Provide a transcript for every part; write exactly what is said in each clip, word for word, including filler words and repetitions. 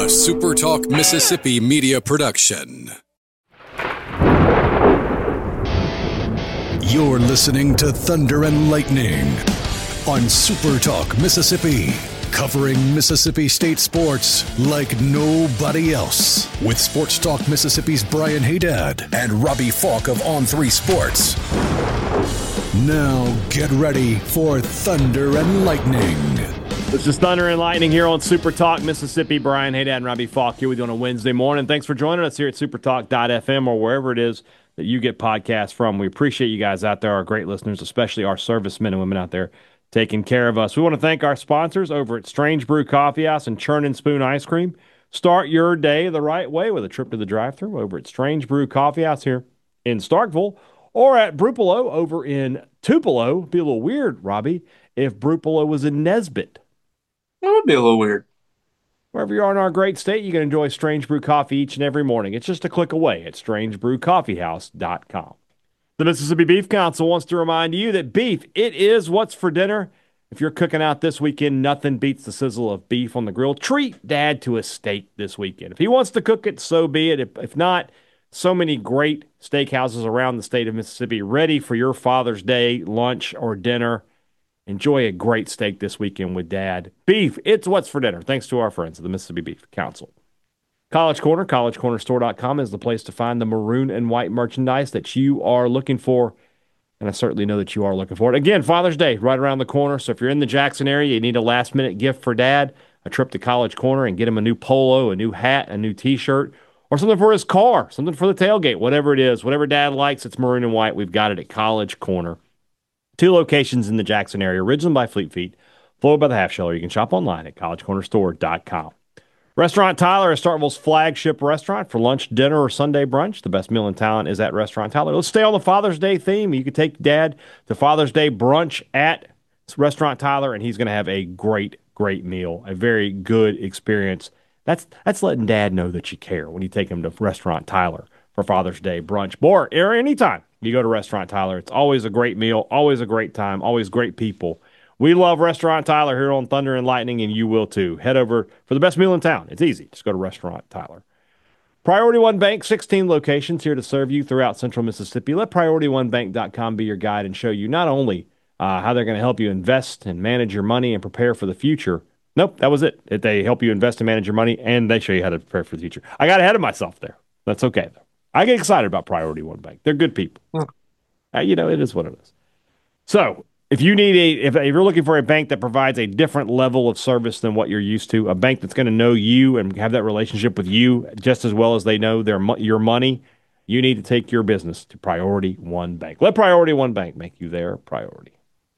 A Super Talk Mississippi media production. You're listening to Thunder and Lightning on Super Talk Mississippi, covering Mississippi State sports like nobody else. With Sports Talk Mississippi's Brian Haydad and Robbie Falk of On three Sports. Now get ready for Thunder and Lightning. This is Thunder and Lightning here on Super Talk Mississippi. Brian Haydad and Robbie Falk here with you on a Wednesday morning. Thanks for joining us here at supertalk dot f m or wherever it is that you get podcasts from. We appreciate you guys out there, our great listeners, especially our servicemen and women out there taking care of us. We want to thank our sponsors over at Strange Brew Coffee House and Churn and Spoon Ice Cream. Start your day the right way with a trip to the drive-thru over at Strange Brew Coffee House here in Starkville, or at Brupolo over in Tupelo. It'd be a little weird, Robbie, if Brupolo was in Nesbit. That would be a little weird. Wherever you are in our great state, you can enjoy Strange Brew Coffee each and every morning. It's just a click away at strange brew coffee house dot com. The Mississippi Beef Council wants to remind you that beef, it is what's for dinner. If you're cooking out this weekend, nothing beats the sizzle of beef on the grill. Treat Dad to a steak this weekend. If he wants to cook it, so be it. If, if not, so many great steakhouses around the state of Mississippi ready for your Father's Day lunch or dinner. Enjoy a great steak this weekend with Dad. Beef, it's what's for dinner, thanks to our friends at the Mississippi Beef Council. College Corner, college corner store dot com is the place to find the maroon and white merchandise that you are looking for, and I certainly know that you are looking for it. Again, Father's Day, right around the corner, so if you're in the Jackson area, you need a last-minute gift for Dad, a trip to College Corner and get him a new polo, a new hat, a new T-shirt, or something for his car, something for the tailgate, whatever it is. Whatever Dad likes, it's maroon and white. We've got it at College Corner. Two locations in the Jackson area, originally by Fleet Feet, followed by the Half Shell. You can shop online at college corner store dot com. Restaurant Tyler is Starkville's flagship restaurant for lunch, dinner, or Sunday brunch. The best meal in town is at Restaurant Tyler. Let's stay on the Father's Day theme. You can take Dad to Father's Day brunch at Restaurant Tyler, and he's going to have a great, great meal, a very good experience. That's that's letting Dad know that you care when you take him to Restaurant Tyler for Father's Day brunch. Or anytime you go to Restaurant Tyler, it's always a great meal, always a great time, always great people. We love Restaurant Tyler here on Thunder and Lightning, and you will too. Head over for the best meal in town. It's easy. Just go to Restaurant Tyler. Priority One Bank, sixteen locations here to serve you throughout central Mississippi. Let priority one bank dot com be your guide and show you not only uh, how they're going to help you invest and manage your money and prepare for the future. Nope, that was it. They help you invest and manage your money, and they show you how to prepare for the future. I got ahead of myself there. That's okay, though. I get excited about Priority One Bank. They're good people. Hmm. Uh, you know, it is what it is. So, if you need a, if, if you're looking for a bank that provides a different level of service than what you're used to, a bank that's going to know you and have that relationship with you just as well as they know their your money, you need to take your business to Priority One Bank. Let Priority One Bank make you their priority.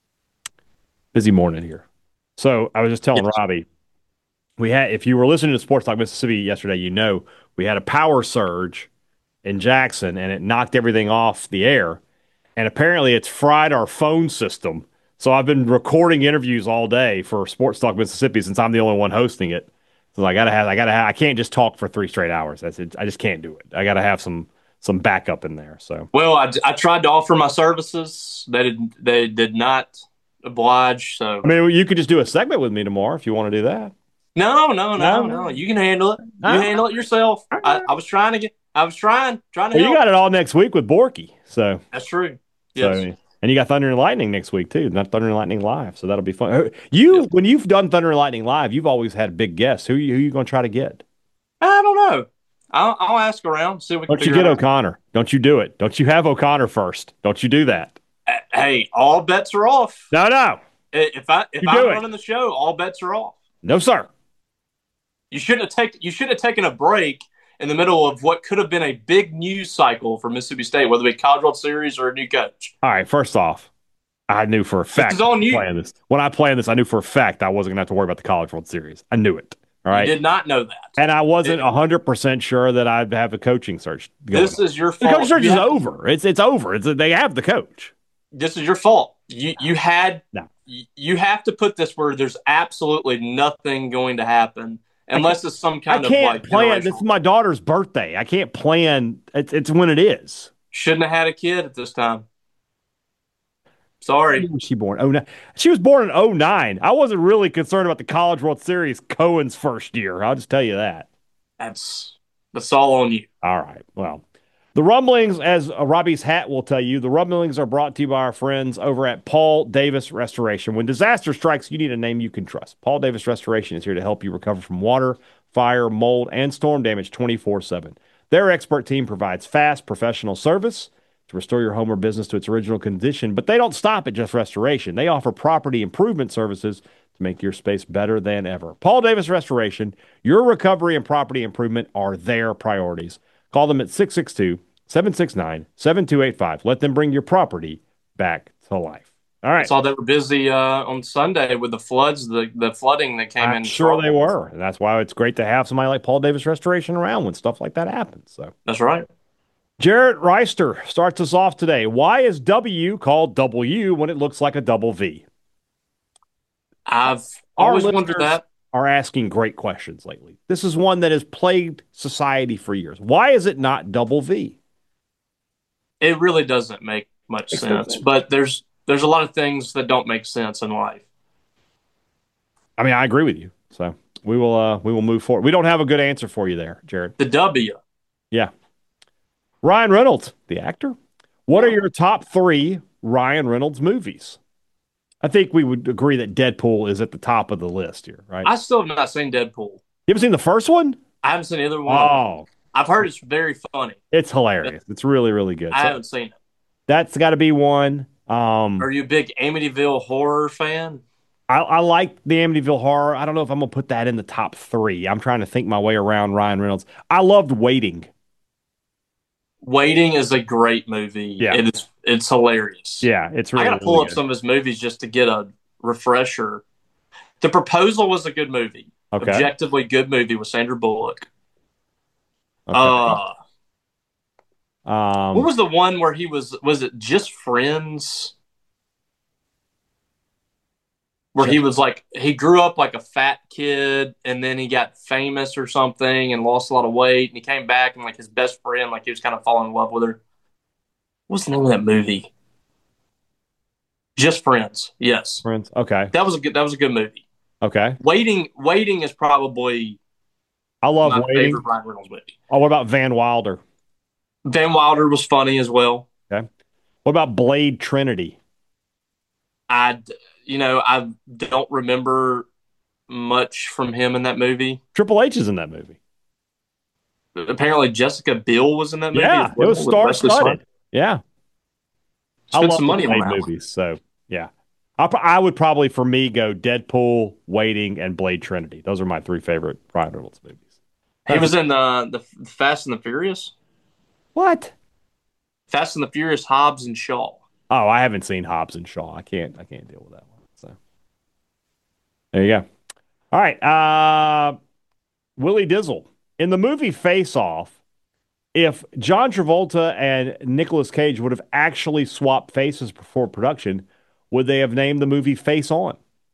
Busy morning here. So, I was just telling yes. Robbie, we had, if you were listening to Sports Talk Mississippi yesterday, you know we had a power surge in Jackson, and it knocked everything off the air. And apparently it's fried our phone system. So I've been recording interviews all day for Sports Talk Mississippi since I'm the only one hosting it. So I gotta have, I gotta have, I can't just talk for three straight hours. That's it. I just can't do it. I gotta have some some backup in there. So well, I, I tried to offer my services. They did they did not oblige. So I mean, you could just do a segment with me tomorrow if you want to do that. No, no, no, no. no. You can handle it. You no. handle it yourself. I, I was trying to get. I was trying, trying to. Well, help. You got it all next week with Borky, so that's true. Yes. So, and you got Thunder and Lightning next week too. Not Thunder and Lightning Live, so that'll be fun. You, yes. When you've done Thunder and Lightning Live, you've always had big guests. Who, who are you going to try to get? I don't know. I'll, I'll ask around. See what we can Don't you get O'Connor? Don't you do it? Don't you have O'Connor first? Don't you do that? Hey, all bets are off. No, no. If I if I'm running the show, all bets are off. No, sir. You shouldn't have taken. You should have taken a break in the middle of what could have been a big news cycle for Mississippi State, whether it be College World Series or a new coach. All right, first off, I knew for a fact this is on you. Playing this. When I planned this, I knew for a fact I wasn't going to have to worry about the College World Series. I knew it. All right. You did not know that. And I wasn't one hundred percent sure that I'd have a coaching search going This on. is your fault. The coaching search you is have, over. It's it's over. It's They have the coach. This is your fault. You you had no. you have to put this where there's absolutely nothing going to happen. Unless it's some kind I can't of like plan. This is my daughter's birthday. I can't plan. It's, it's when it is. Shouldn't have had a kid at this time. Sorry. When was she born? Oh nine. She was born in oh nine. I wasn't really concerned about the College World Series Cohen's first year. I'll just tell you that. That's that's all on you. All right. Well, the rumblings, as uh, Robbie's hat will tell you, the rumblings are brought to you by our friends over at Paul Davis Restoration. When disaster strikes, you need a name you can trust. Paul Davis Restoration is here to help you recover from water, fire, mold, and storm damage twenty-four seven. Their expert team provides fast, professional service to restore your home or business to its original condition, but they don't stop at just restoration. They offer property improvement services to make your space better than ever. Paul Davis Restoration, your recovery and property improvement are their priorities. Call them at six six two, seven six nine, seven two eight five. Let them bring your property back to life. All right. I saw they were busy uh, on Sunday with the floods, the, the flooding that came I'm in. sure they were. And that's why it's great to have somebody like Paul Davis Restoration around when stuff like that happens. So That's right. Jarrett Reister starts us off today. Why is W called W when it looks like a double V? I've Our always wondered listeners that. are asking great questions lately. This is one that has plagued society for years. Why is it not double V? It really doesn't make much Makes no sense, sense. but there's there's a lot of things that don't make sense in life. I mean, I agree with you. So we will uh, we will move forward. We don't have a good answer for you there, Jared. The W. Yeah. Ryan Reynolds, the actor. What are your top three Ryan Reynolds movies? I think we would agree that Deadpool is at the top of the list here, right? I still have not seen Deadpool. You haven't seen the first one? I haven't seen either one. Oh, I've heard it's very funny. it's hilarious. It's really, really good. I So haven't seen it. that's got to be one. Um, Are you a big Amityville horror fan? I, I like the Amityville Horror. I don't know if I'm going to put that in the top three. I'm trying to think my way around Ryan Reynolds. I loved Waiting. Waiting is a great movie. Yeah. It is it's hilarious. Yeah, it's really I gotta pull really up good. some of his movies just to get a refresher. The Proposal was a good movie. Okay. Objectively good movie with Sandra Bullock. Okay. Uh um, what was the one where he was was it Just Friends? Where he was like he grew up like a fat kid and then he got famous or something and lost a lot of weight and he came back and like his best friend, like he was kind of falling in love with her. What's the name of that movie? Just Friends. Yes. Friends. Okay. That was a good that was a good movie. Okay. Waiting Waiting is probably I love my Waiting. favorite Ryan Reynolds movie. Oh, what about Van Wilder? Van Wilder was funny as well. Okay. What about Blade Trinity? I, you know, I don't remember much from him in that movie. Triple H is in that movie. Apparently, Jessica Biel was in that movie. Yeah, as well, it was with star Wesley studded. Snipes. Yeah. I Spent love some money the on Blade that one. movies. So, yeah. I, I would probably, for me, go Deadpool, Waiting, and Blade Trinity. Those are my three favorite Ryan Reynolds movies. He was in uh, the Fast and the Furious. What? Fast and the Furious, Hobbs and Shaw. Oh, I haven't seen Hobbs and Shaw. I can't. I can't deal with that one. So there you go. All right. Uh, Willie Dizzle in the movie Face Off. If John Travolta and Nicolas Cage would have actually swapped faces before production, would they have named the movie Face On?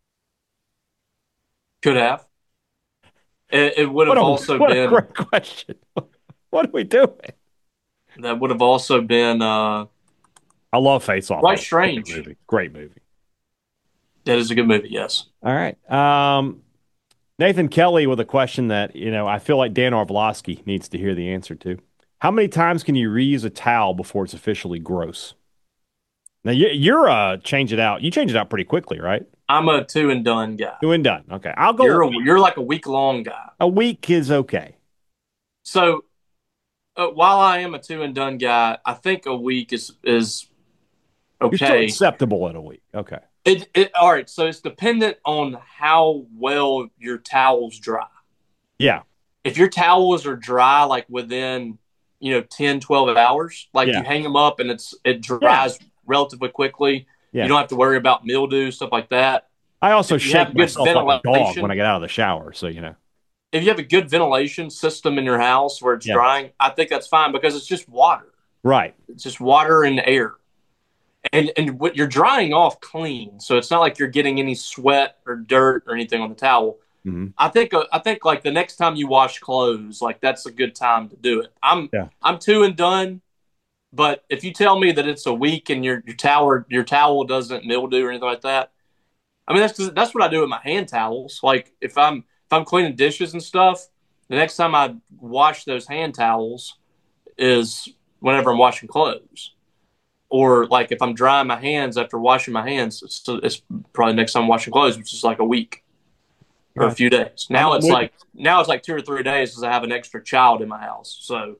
Could have. It, it would What have a, also what been. a great question. What are we doing? That would have also been. Uh, I love Face Off. Quite Great strange. movie. Great movie. that is a good movie. Yes. All right. Um, Nathan Kelly with a question that, you know, I feel like Dan Orlovsky needs to hear the answer to. How many times can you reuse a towel before it's officially gross? Now, you, you're uh, change it out. You change it out pretty quickly, right? I'm a two and done guy. Two and done. Okay. I'll go. You're a a, week. you're like a week long guy. A week is okay. So uh, while I am a two and done guy, I think a week is is You're still okay. acceptable at a week. Okay. It, it all right. So it's dependent on how well your towels dry. Yeah. If your towels are dry, like within you know ten, twelve hours, like Yeah. you hang them up and it's it dries relatively quickly. Yeah. You don't have to worry about mildew, stuff like that. I also If you shake have good myself like a dog ventilation- when I get out of the shower. So, you know. If you have a good ventilation system in your house where it's Yeah. drying, I think that's fine because it's just water. Right. It's just water and air. And and what you're drying off clean, so it's not like you're getting any sweat or dirt or anything on the towel. Mhm. I think uh, I think like the next time you wash clothes, like that's a good time to do it. I'm Yeah. I'm two and done, but if you tell me that it's a week and your your towel your towel doesn't mildew or anything like that, I mean that's 'cause that's what I do with my hand towels. Like if I'm if I'm cleaning dishes and stuff, The next time I wash those hand towels is whenever I'm washing clothes. Or like if I'm drying my hands after washing my hands, it's, it's probably next time I'm washing clothes, which is like a week or a few days. Now it's like now it's like two or three days because I have an extra child in my house. So,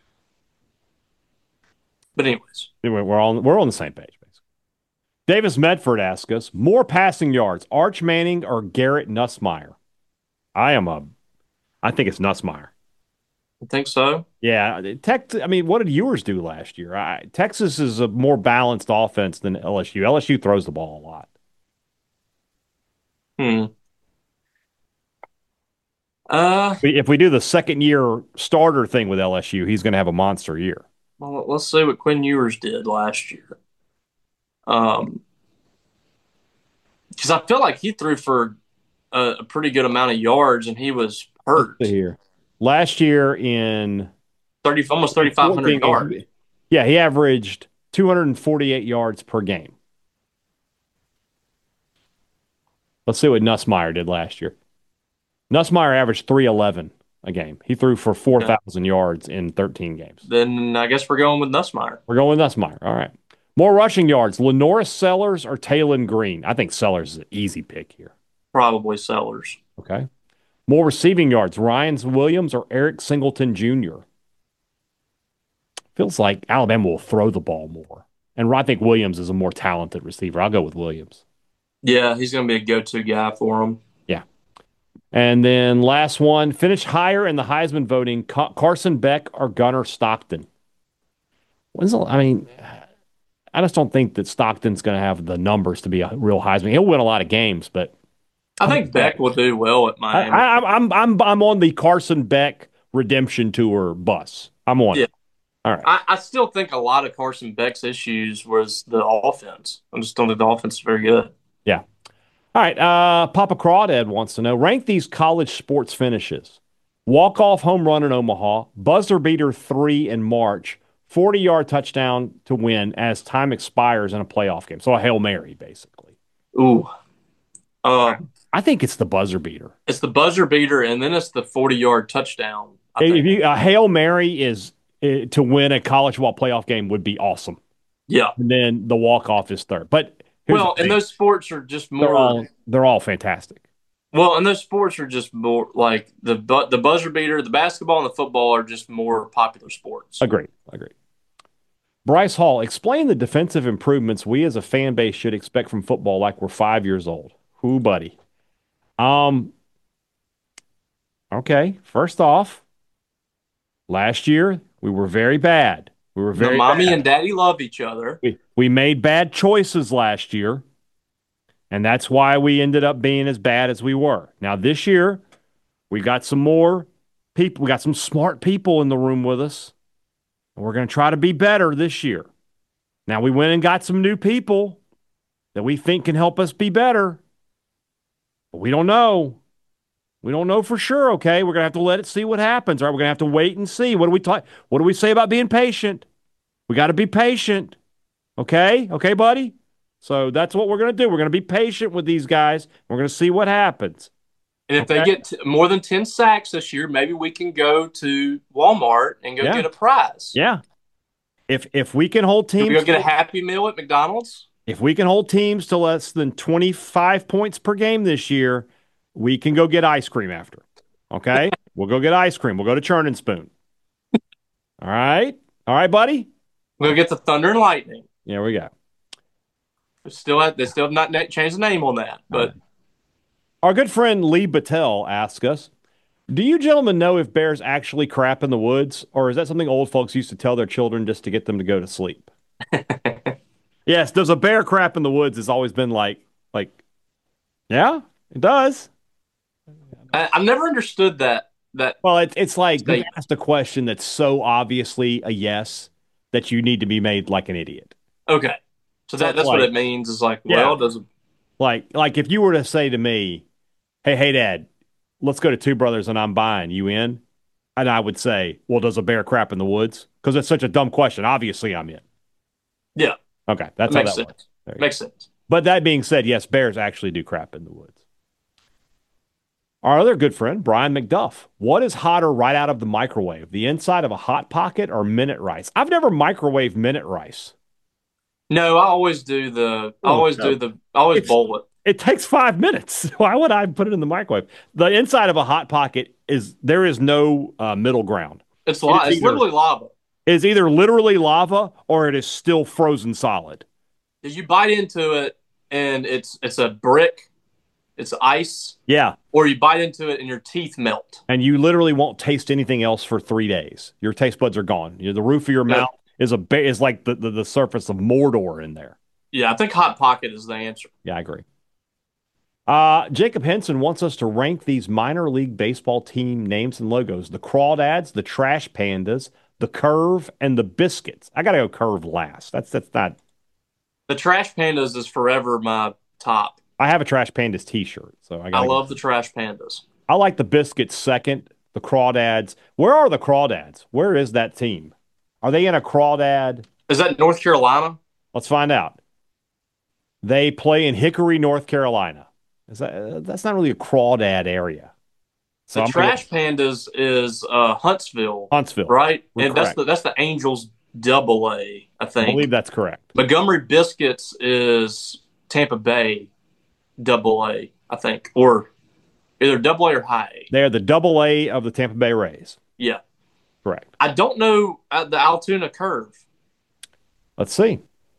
but anyways, anyway, we're all we're on the same page. Davis Medford asks us, more passing yards, Arch Manning or Garrett Nussmeier? I am a, I think it's Nussmeier. I think so. Yeah. Tech, I mean, what did Ewers do last year? I, Texas is a more balanced offense than L S U. L S U throws the ball a lot. Hmm. Uh, if we do the second year starter thing with L S U, he's going to have a monster year. Well, let's see what Quinn Ewers did last year. Um, because I feel like he threw for a, a pretty good amount of yards, and he was hurt. Here, last year in thirty, almost thirty-five hundred yards. Yeah, he averaged two hundred forty-eight yards per game. Let's see what Nussmeier did last year. Nussmeier averaged three eleven a game. He threw for four thousand yeah. yards in thirteen games. Then I guess we're going with Nussmeier. We're going with Nussmeier. All right. More rushing yards, Lenoris Sellers or Taylon Green? I think Sellers is an easy pick here. Probably Sellers. Okay. More receiving yards, Ryan Williams or Eric Singleton Junior? Feels like Alabama will throw the ball more. And I think Williams is a more talented receiver. I'll go with Williams. Yeah, he's going to be a go-to guy for him. Yeah. And then last one, finish higher in the Heisman voting, Carson Beck or Gunnar Stockton? When's the, I mean, I just don't think that Stockton's going to have the numbers to be a real Heisman. He'll win a lot of games, but I think Beck will do well at Miami. I, I, I'm I'm I'm on the Carson Beck redemption tour bus. I'm on. Yeah. It. All right. I, I still think a lot of Carson Beck's issues was the offense. I just don't think the offense is very good. Yeah. All right. Uh, Papa Crawdad wants to know, rank these college sports finishes. Walk-off home run in Omaha, buzzer beater three in March, forty-yard touchdown to win as time expires in a playoff game. So a Hail Mary, basically. Ooh. Uh, I think it's the buzzer beater. It's the buzzer beater, and then it's the forty-yard touchdown. I if think. you, a Hail Mary is uh, to win a college football playoff game would be awesome. Yeah. And then the walk-off is third. But well, and those sports are just more. They're all, they're all fantastic. Well, and those sports are just more like the the buzzer beater, the basketball and the football are just more popular sports. Agreed. Agreed. Bryce Hall, explain the defensive improvements we as a fan base should expect from football like we're five years old. Who, buddy? Um. Okay, first off, last year we were very bad. We were very no, mommy bad. and daddy love each other. We, we made bad choices last year, and that's why we ended up being as bad as we were. Now, this year, we got some more people. We got some smart people in the room with us, and we're going to try to be better this year. Now, we went and got some new people that we think can help us be better, but we don't know. We don't know for sure, okay? We're going to have to let it see what happens, all right? We're going to have to wait and see. What do we talk? What do we say about being patient? We got to be patient, okay? Okay, buddy? So that's what we're going to do. We're going to be patient with these guys. We're going to see what happens. And if okay? they get t- more than ten sacks this year, maybe we can go to Walmart and go yeah. get a prize. Yeah. If if we can hold teams... Can we go get a Happy Meal at McDonald's? If we can hold teams to less than twenty-five points per game this year, we can go get ice cream after. Okay? We'll go get ice cream. We'll go to Churn and Spoon. All right? All right, buddy? We'll get the Thunder and Lightning. There we go. They still have, they still have not changed the name on that. But right. Our good friend Lee Battelle asks us, do you gentlemen know if bears actually crap in the woods, or is that something old folks used to tell their children just to get them to go to sleep? Yes, does a bear crap in the woods has always been like, like, yeah, it does. I, I've never understood that. That well, it's it's like you asked a question that's so obviously a yes that you need to be made like an idiot. Okay, so that, that's like, what it means. Is like, well, yeah. does it... like like if you were to say to me, "Hey, hey, Dad, let's go to Two Brothers and I'm buying. You in?" And I would say, "Well, does a bear crap in the woods?" Because it's such a dumb question. Obviously, I'm in. Yeah. Okay, that's that how makes that sense. works. Makes sense. But that being said, yes, bears actually do crap in the woods. Our other good friend, Brian McDuff. What is hotter right out of the microwave, the inside of a Hot Pocket or minute rice? I've never microwaved minute rice. No, I always do the. I Oh, always no. do the. I always It's, bowl it. it takes five minutes. Why would I put it in the microwave? The inside of a Hot Pocket is there is no uh, middle ground. It's It li- is It's either, literally lava. it is either literally lava or it is still frozen solid. Did you bite into it and it's it's a brick, it's ice, Yeah. or you bite into it and your teeth melt. And you literally won't taste anything else for three days. Your taste buds are gone. You know, the roof of your Yeah. mouth is a ba- is like the, the, the surface of Mordor in there. Yeah, I think Hot Pocket is the answer. Yeah, I agree. Uh, Jacob Henson wants us to rank these minor league baseball team names and logos: the Crawdads, the Trash Pandas, the Curve, and the Biscuits. I gotta go Curve last. That's that's not. The Trash Pandas is forever my top. I have a Trash Pandas T-shirt, so I I got. love the Trash Pandas. I like the Biscuits second. The Crawdads. Where are the Crawdads? Where is that team? Are they in a Crawdad? Is that North Carolina? Let's find out. They play in Hickory, North Carolina. Is that, uh, that's not really a crawdad area. So The I'm Trash gonna, Pandas is uh, Huntsville, Huntsville, right? We're And that's correct. the that's the Angels Double A, I I think. believe that's correct. Montgomery Biscuits is Tampa Bay Double A, I think, or either Double A or High A. They are the double A of the Tampa Bay Rays. Yeah, Correct. I don't know uh, the Altoona Curve. Let's see.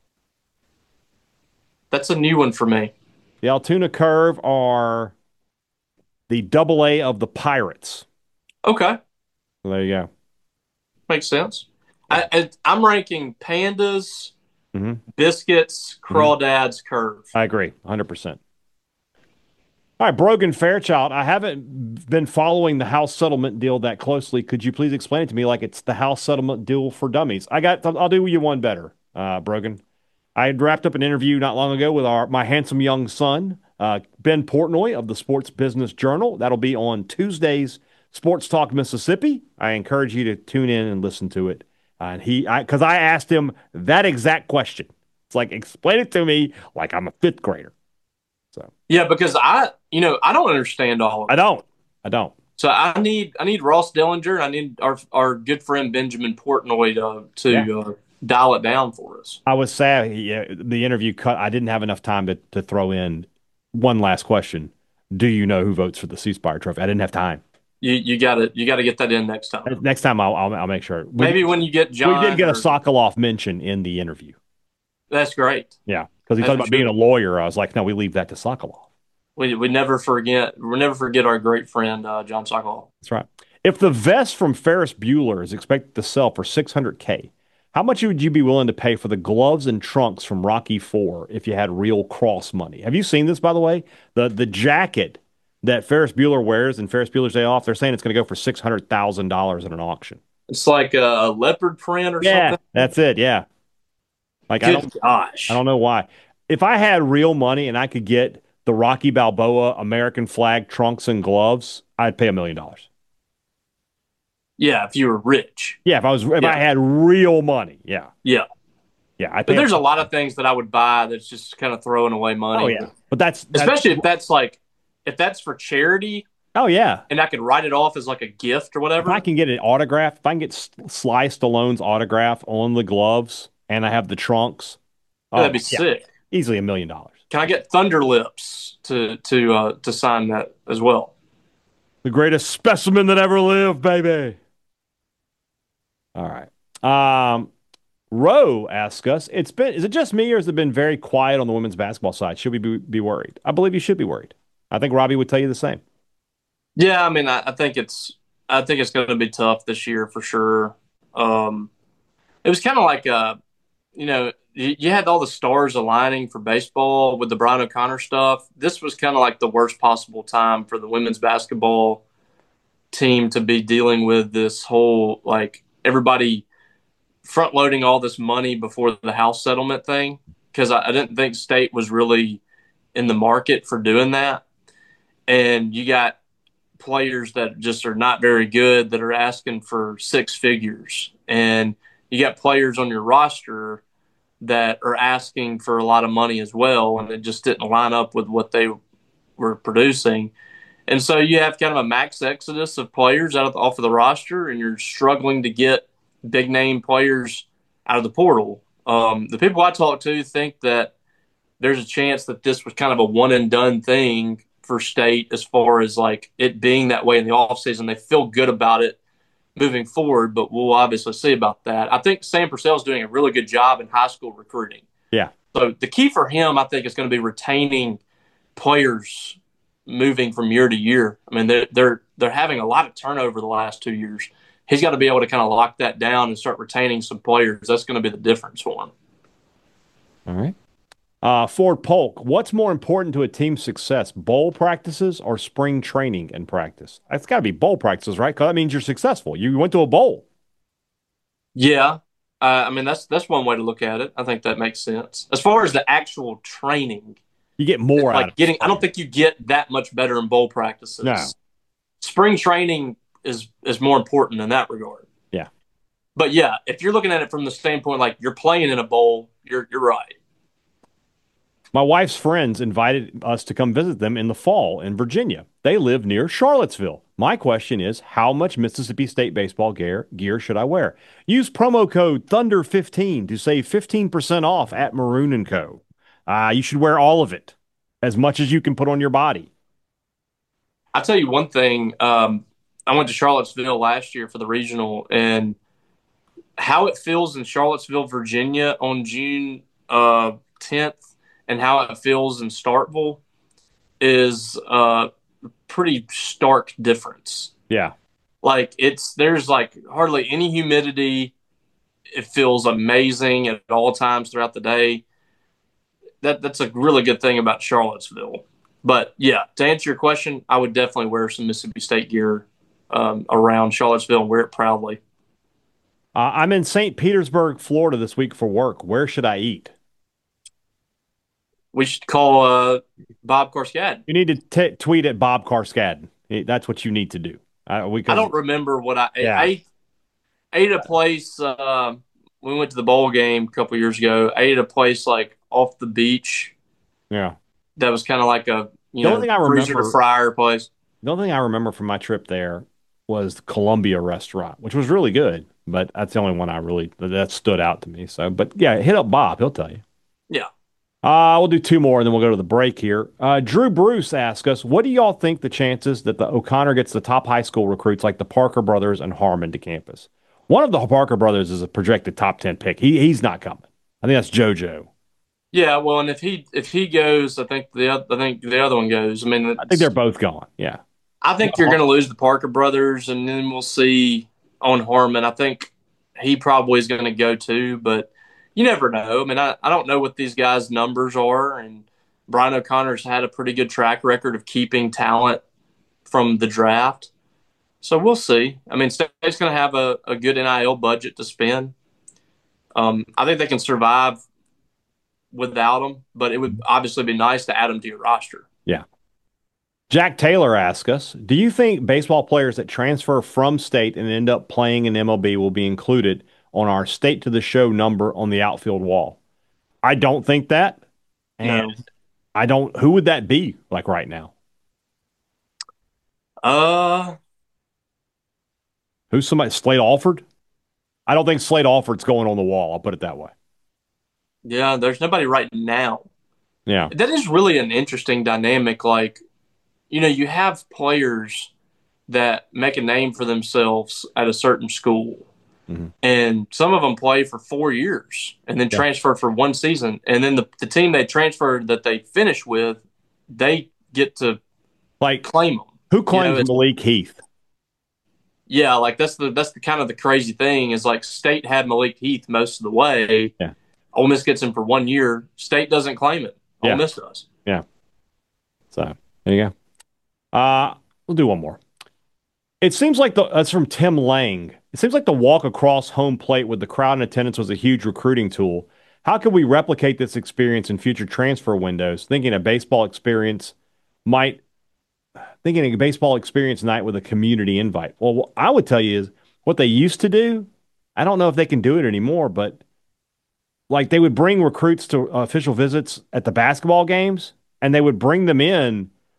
That's a new one for me. The Altoona Curve are the double A of the Pirates. Okay, So there you go. makes sense. I, I, I'm ranking Pandas, hmm Biscuits, Crawdads, Curve. I agree, one hundred percent. All right, Brogan Fairchild, I haven't been following the house settlement deal that closely. Could you please explain it to me like it's the house settlement deal for dummies? I got, I'll do you one better, uh, Brogan. I had wrapped up an interview not long ago with our my handsome young son, uh, Ben Portnoy of the Sports Business Journal. That'll be on Tuesday's Sports Talk Mississippi. I encourage you to tune in and listen to it. Uh, and he, I, because I asked him that exact question. It's like, explain it to me like I'm a fifth grader. So Yeah, because I, you know, I don't understand all of I it. don't, I don't. So I need, I need Ross Dellinger, and I need our our good friend Benjamin Portnoy to to Yeah. uh, dial it down for us. I was sad yeah, the interview cut. I didn't have enough time to to throw in one last question. Do you know who votes for the C Spire Trophy? I didn't have time. You you got to you got to get that in next time. Next time I'll I'll, I'll make sure. We, Maybe when you get John. we did get a or- Sokolov mention in the interview. That's great. Yeah, because he As talked we about being a should. lawyer. I was like, no, we leave that to Sokolov. We we never forget. We never forget our great friend uh, John Sokoloff. That's right. If the vest from Ferris Bueller is expected to sell for six hundred K, how much would you be willing to pay for the gloves and trunks from Rocky Four if you had real cross money? Have you seen this, by the way? The the jacket that Ferris Bueller wears in Ferris Bueller's Day Off, they're saying it's going to go for six hundred thousand dollars at an auction. It's like a, a leopard print or Yeah, something. that's it. Yeah. Like I Good don't gosh. I don't know why. If I had real money and I could get the Rocky Balboa American flag trunks and gloves, I'd pay a million dollars. Yeah, if you were rich. Yeah, if I was if Yeah. I had real money. Yeah. Yeah. Yeah, I But think there's a lot of things that I would buy that's just kind of throwing away money. Oh yeah. But that's, that's Especially if that's like, if that's for charity Oh yeah. and I could write it off as like a gift or If whatever. I can get an autograph, if I can get S- Sly Stallone's autograph on the gloves and I have the trunks, yeah, that'd be yeah, sick. easily a million dollars. Can I get Thunder Lips to to uh, to sign that as well? The greatest specimen that ever lived, baby. All right. Um, Roe asks us, it's been, is it just me or has it been very quiet on the women's basketball side? Should we be, be worried? I believe you should be worried. I think Robbie would tell you the same. Yeah, I mean, I, I think it's I think it's going to be tough this year for sure. Um, it was kind of like uh, you know, you, you had all the stars aligning for baseball with the Brian O'Connor stuff. This was kind of like the worst possible time for the women's basketball team to be dealing with this whole like everybody front loading all this money before the house settlement thing because I, I didn't think state was really in the market for doing that. And you got players that just are not very good that are asking for six figures. And you got players on your roster that are asking for a lot of money as well. And it just didn't line up with what they were producing. And so you have kind of a max exodus of players out of the, off of the roster, and you're struggling to get big name players out of the portal. Um, the people I talk to think that there's a chance that this was kind of a one and done thing for State as far as like it being that way in the offseason. They feel good about it moving forward, but we'll obviously see about that. I think Sam Purcell is doing a really good job in high school recruiting. Yeah. So the key for him, I think, is going to be retaining players moving from year to year. I mean, they're they're they're having a lot of turnover the last two years. He's got to be able to kind of lock that down and start retaining some players. That's going to be the difference for him. All right. Uh, Ford Polk, what's more important to a team's success, bowl practices or spring training and practice? It's got to be bowl practices, right? Because that means you're successful. You went to a bowl. Yeah. Uh, I mean, that's that's one way to look at it. I think that makes sense. As far as the actual training, you get more like out of getting. it. I don't think you get that much better in bowl practices. No. Spring training is is more important in that regard. Yeah. But yeah, if you're looking at it from the standpoint like you're playing in a bowl, you're you're right. My wife's friends invited us to come visit them in the fall in Virginia. They live near Charlottesville. My question is, how much Mississippi State baseball gear, gear should I wear? Use promo code Thunder fifteen to save fifteen percent off at Maroon and Co. Uh, you should wear all of it, as much as you can put on your body. I'll tell you one thing. Um, I went to Charlottesville last year for the regional, and how it feels in Charlottesville, Virginia on June uh, tenth and how it feels in Starkville is a pretty stark difference. Yeah. Like it's there's like hardly any humidity. It feels amazing at all times throughout the day. That that's a really good thing about Charlottesville. But yeah, to answer your question, I would definitely wear some Mississippi State gear um, around Charlottesville and wear it proudly. Uh, I'm in Saint Petersburg, Florida this week for work. Where should I eat? We should call uh, Bob Carskadden. You need to t- tweet at Bob Carskadden. That's what you need to do. Uh, we I don't remember what I yeah. I ate at a place. Uh, we went to the bowl game a couple years ago. I ate at a place like off the beach. Yeah, that was kind of like a you the know only thing I freezer remember, to fryer place. The only thing I remember from my trip there was the Columbia restaurant, which was really good. But that's the only one I really that stood out to me. So, but yeah, hit up Bob; he'll tell you. Yeah. Uh, we'll do two more, and then we'll go to the break here. Uh, Drew Bruce asked us, what do y'all think the chances that the O'Connor gets the top high school recruits like the Parker brothers and Harmon to campus? One of the Parker brothers is a projected top ten pick. He He's not coming. I think that's JoJo. Yeah, well, and if he if he goes, I think the I think the other one goes. I mean, I think they're both gone. Yeah. I think you're going to lose the Parker brothers, and then we'll see on Harmon. I think he probably is going to go too, but you never know. I mean, I, I don't know what these guys' numbers are, and Brian O'Connor's had a pretty good track record of keeping talent from the draft. So we'll see. I mean, State's going to have a, a good N I L budget to spend. Um, I think they can survive without them, but it would obviously be nice to add them to your roster. Yeah. Jack Taylor asks us, do you think baseball players that transfer from State and end up playing in M L B will be included on our State to the Show number on the outfield wall? I don't think that. And no. I don't, who would that be like right now? Uh, Who's somebody, Slade Alford? I don't think Slade Alford's going on the wall. I'll put it that way. Yeah, there's nobody right now. Yeah. That is really an interesting dynamic. Like, you know, you have players that make a name for themselves at a certain school. Mm-hmm. And some of them play for four years and then yeah. transfer for one season. And then the, the team they transferred that they finish with, they get to like claim them. Who claims you know, Malik Heath? Yeah, like that's the that's the kind of the crazy thing is like State had Malik Heath most of the way. Yeah. Ole Miss gets him for one year. State doesn't claim it. Ole yeah. Miss does. Yeah. So there you go. Uh, we'll do one more. It seems like the that's from Tim Lang. It seems like the walk across home plate with the crowd in attendance was a huge recruiting tool. How can we replicate this experience in future transfer windows? Thinking a baseball experience might, thinking a baseball experience night with a community invite. Well, what I would tell you is what they used to do. I don't know if they can do it anymore, but like they would bring recruits to official visits at the basketball games, and they would bring them in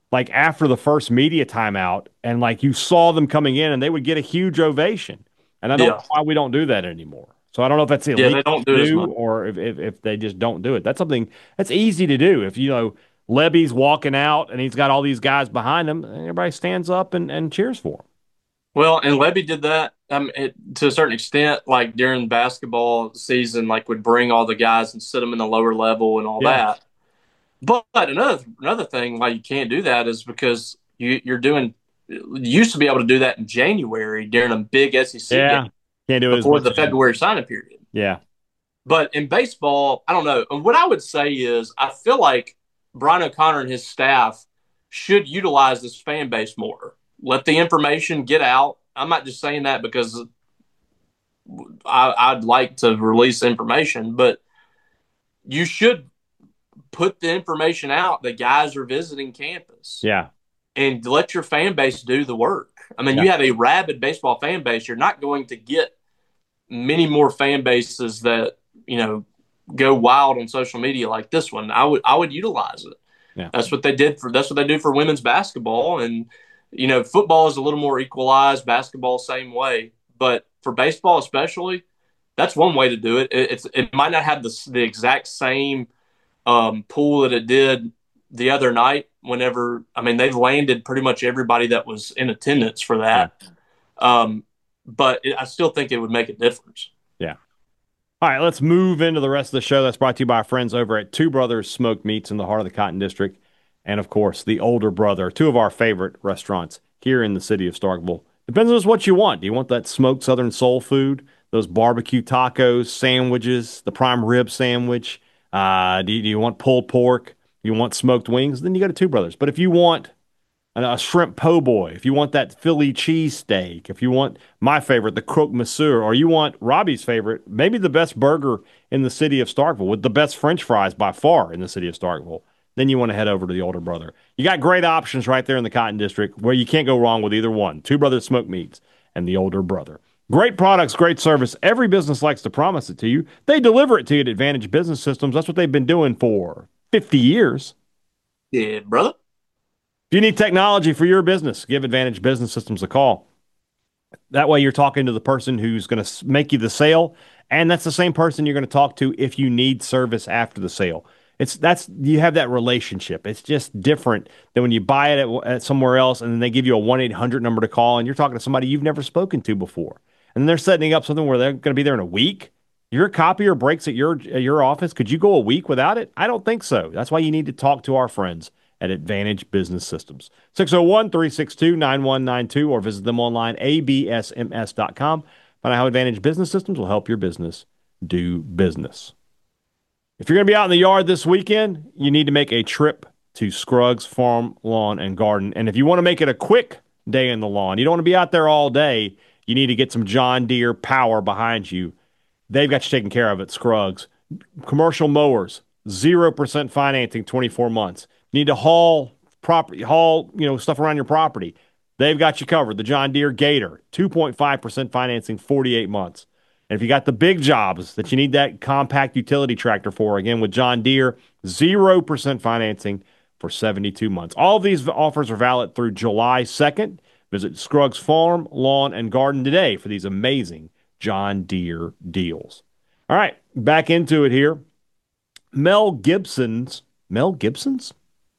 like after the first media timeout, and like you saw them coming in, and they would get a huge ovation. And I don't Yeah. know why we don't do that anymore. So I don't know if that's Yeah, illegal they don't to do it as do much. or if, if if they just don't do it. That's something that's easy to do. If you know Levy's walking out and he's got all these guys behind him, everybody stands up and, and cheers for him. Well, and Levy did that um, it, to a certain extent, like during basketball season, like would bring all the guys and sit them in the lower level and all Yeah. that. But another another thing why you can't do that is because you, you're doing you used to be able to do that in January during a big S E C Yeah. game Can't do it as before much the as you- February signing period. Yeah. But in baseball, I don't know. And what I would say is I feel like Brian O'Connor and his staff should utilize this fan base more. Let the information get out. I'm not just saying that because I, I'd like to release information, but you should put the information out that guys are visiting campus. Yeah. And let your fan base do the work. I mean, Yeah. you have a rabid baseball fan base. You're not going to get many more fan bases that, you know, go wild on social media like this one. I would I would utilize it. Yeah. That's what they did for that's what they do for women's basketball. And, you know, football is a little more equalized, basketball same way. But for baseball especially, that's one way to do it. it it's it might not have the the exact same um, pool that it did the other night whenever I mean they've landed pretty much everybody that was in attendance for that. Yeah. Um, but it, I still think it would make a difference. Yeah. All right, let's move into the rest of the show. That's brought to you by our friends over at Two Brothers Smoked Meats in the heart of the Cotton District. And, of course, The Older Brother, two of our favorite restaurants here in the city of Starkville. Depends on what you want. Do you want that smoked Southern soul food, those barbecue tacos, sandwiches, the prime rib sandwich? Uh, do, you, do you want pulled pork? You want smoked wings? Then you go to Two Brothers. But if you want a shrimp po' boy, if you want that Philly cheesesteak, if you want my favorite, the croque monsieur, or you want Robbie's favorite, maybe the best burger in the city of Starkville with the best French fries by far in the city of Starkville, then you want to head over to the Older Brother. You got great options right there in the Cotton District where you can't go wrong with either one. Two Brothers Smoked Meats and the Older Brother. Great products, great service. Every business likes to promise it to you. They deliver it to you at Advantage Business Systems. That's what they've been doing for fifty years. Yeah, brother. If you need technology for your business, give Advantage Business Systems a call. That way you're talking to the person who's going to make you the sale, and that's the same person you're going to talk to if you need service after the sale. It's that's you have that relationship. It's just different than when you buy it at, at somewhere else and then they give you a one eight hundred number to call and you're talking to somebody you've never spoken to before. And then they're setting up something where they're going to be there in a week. Your copier breaks at your at your office. Could you go a week without it? I don't think so. That's why you need to talk to our friends at Advantage Business Systems. six oh one, three six two, nine one nine two or visit them online, a b s m s dot com. Find out how Advantage Business Systems will help your business do business. If you're going to be out in the yard this weekend, you need to make a trip to Scruggs Farm, Lawn, and Garden. And if you want to make it a quick day in the lawn, you don't want to be out there all day, you need to get some John Deere power behind you. They've got you taken care of at Scruggs. Commercial mowers, zero percent financing, twenty-four months. You need to haul property, haul, you know, stuff around your property. They've got you covered. The John Deere Gator, two point five percent financing, forty-eight months. And if you got the big jobs that you need that compact utility tractor for, again, with John Deere, zero percent financing for seventy-two months. All of these offers are valid through July second. Visit Scruggs Farm, Lawn, and Garden today for these amazing John Deere deals. All right, back into it here. Mel Gibson's, Mel Gibson's?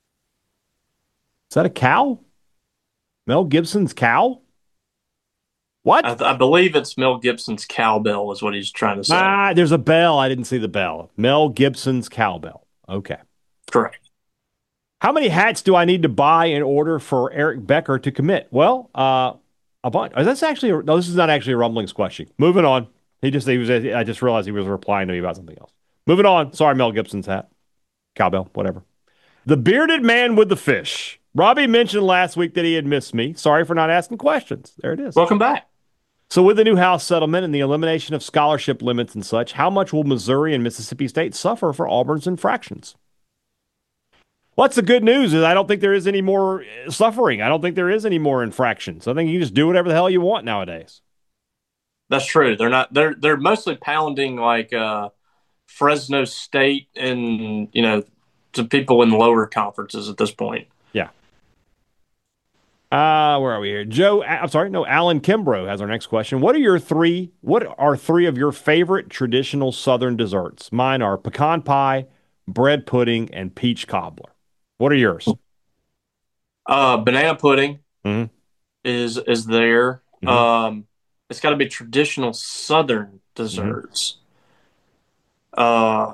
Is that a cow? Mel Gibson's cow? What? I, I believe it's Mel Gibson's cowbell is what he's trying to say. Ah, there's a bell. I didn't see the bell. Mel Gibson's cowbell. Okay. Correct. How many hats do I need to buy in order for Eric Becker to commit? Well, uh, a bunch. Oh, that's actually a, no. This is not actually a rumblings question. Moving on. He just he was. I just realized he was replying to me about something else. Moving on. Sorry, Mel Gibson's hat, cowbell, whatever. The bearded man with the fish. Robbie mentioned last week that he had missed me. Sorry for not asking questions. There it is. Welcome back. So with the new House settlement and the elimination of scholarship limits and such, how much will Missouri and Mississippi State suffer for Auburn's infractions? What's the good news is I don't think there is any more suffering. I don't think there is any more infractions. I think you can just do whatever the hell you want nowadays. That's true. They're not. They're they're mostly pounding like uh, Fresno State and you know to people in lower conferences at this point. Yeah. Uh, where are we here? Joe, I'm sorry, no, Alan Kimbrough has our next question. What are your three, what are three of your favorite traditional Southern desserts? Mine are pecan pie, bread pudding, and peach cobbler. What are yours? Uh, banana pudding hmm is is there. hmm Um, it's got to be traditional Southern hmm desserts. Uh,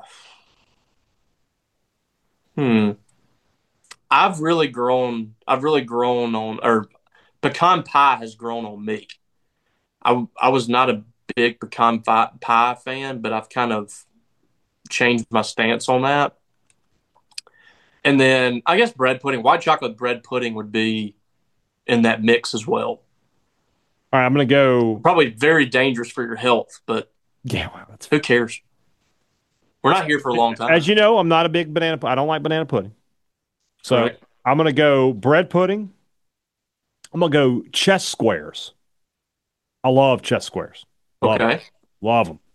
hmm. I've really grown. I've really grown on, or pecan pie has grown on me. I I was not a big pecan pie, pie fan, but I've kind of changed my stance on that. And then I guess bread pudding, white chocolate bread pudding would be in that mix as well. All right, I'm gonna go. Probably very dangerous for your health, but Yeah, wow, that's who cares? We're not here for a long as time. you know, I'm not a big banana. I don't like banana pudding, so Correct. I'm gonna go bread pudding. I'm gonna go chess squares. I love chess squares. Love them. Okay. Love them.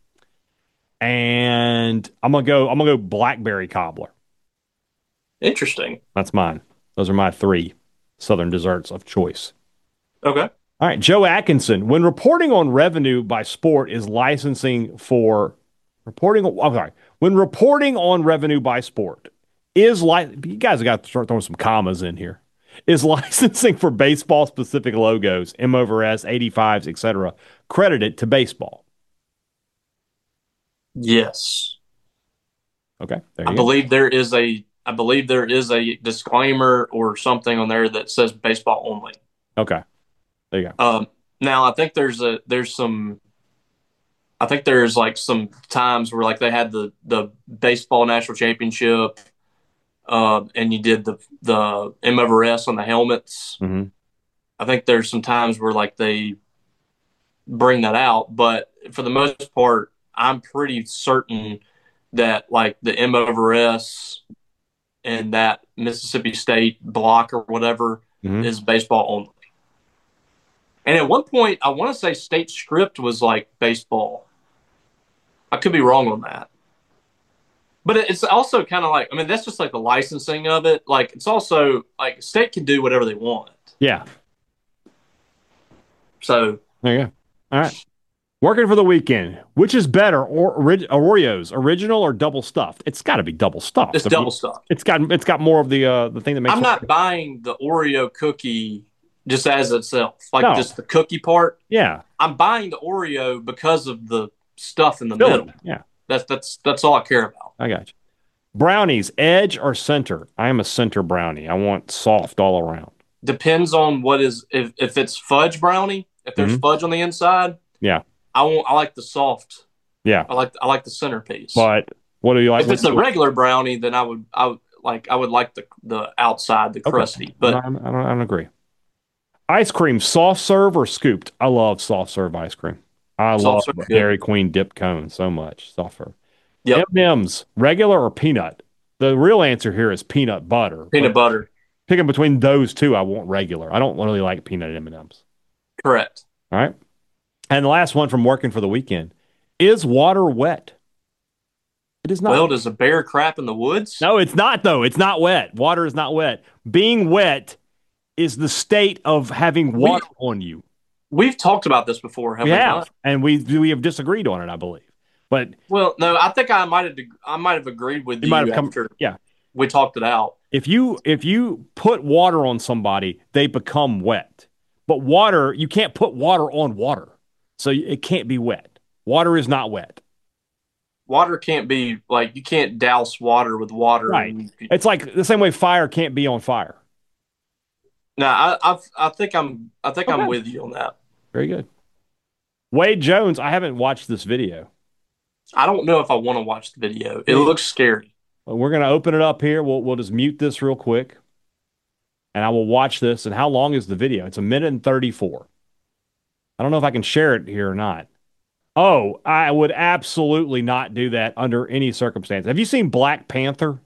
And I'm gonna go. I'm gonna go blackberry cobbler. Interesting. That's mine. Those are my three Southern desserts of choice. Okay. All right, Joe Atkinson. When reporting on revenue by sport is licensing for reporting. I'm sorry. When reporting on revenue by sport is like you guys have got to start throwing some commas in here. Is licensing for baseball specific logos, M over S, eighty-fives, et cetera, credited to baseball? Yes. Okay, there I you go. believe there is a I believe there is a disclaimer or something on there that says baseball only. Okay, there you go. Um, now I think there's a there's some I think there's like some times where like they had the the baseball national championship, uh, and you did the the M over S on the helmets. hmm I think there's some times where like they bring that out, but for the most part, I'm pretty certain that like the M over S and that Mississippi State block or whatever hmm is baseball only. And at one point, I want to say State Script was like baseball. I could be wrong on that. But it's also kind of like, I mean, that's just like the licensing of it. Like, it's also like State can do whatever they want. Yeah, So, there you go. All right. Working for the weekend. Which is better, or orig- Oreos, original or double stuffed? It's got to be double stuffed. it's I mean, double stuff. it's got it's got more of the uh the thing that makes. I'm it not buying the Oreo cookie just as itself, like No. just the cookie part. Yeah, I'm buying the Oreo because of the stuff in the filling. middle. Yeah, That's that's that's all I care about. I got you. Brownies, edge or center? I am a center brownie. I want soft all around. Depends on what is if if it's fudge brownie, if there's Mhm. fudge on the inside, Yeah, I want I like the soft. yeah. I like I like the centerpiece. But what do you like? If it's a regular brownie, then I would I would like I would like the the outside, the Okay. crusty. But I don't, I don't, I don't agree. Ice cream, soft serve or scooped? I love soft serve ice cream. I Soft love serve, good. Dairy Queen dip cone so much. Soft serve. Yep. M and M's, regular or peanut? The real answer here is peanut butter. Peanut But butter, picking between those two, I want regular. I don't really like peanut M and M's. correct. All right. And the last one from working for the weekend. Is water wet? It is not. Well, does a bear crap in the woods? No, it's not, though. It's not wet. Water is not wet. Being wet is the state of having water on you. We've talked about this before, have We we, have, not? and we we have disagreed on it, I believe. But Well, no, I think I might have I might have agreed with you you, might have come. after Yeah, we talked it out. if you if you put water on somebody, they become wet. But water, you can't put water on water, so it can't be wet. Water is not wet. Water can't be like you can't douse water with water. Right. And, It's like the same way fire can't be on fire. no, I, I I think I'm I think Okay. I'm with you on that. Very good. Wade Jones, I haven't watched this video. I don't know if I want to watch the video. It looks scary. We're going to open it up here. We'll we'll just mute this real quick, and I will watch this. And how long is the video? It's a minute and thirty-four. I don't know if I can share it here or not. Oh, I would absolutely not do that under any circumstance. Have you seen Black Panther?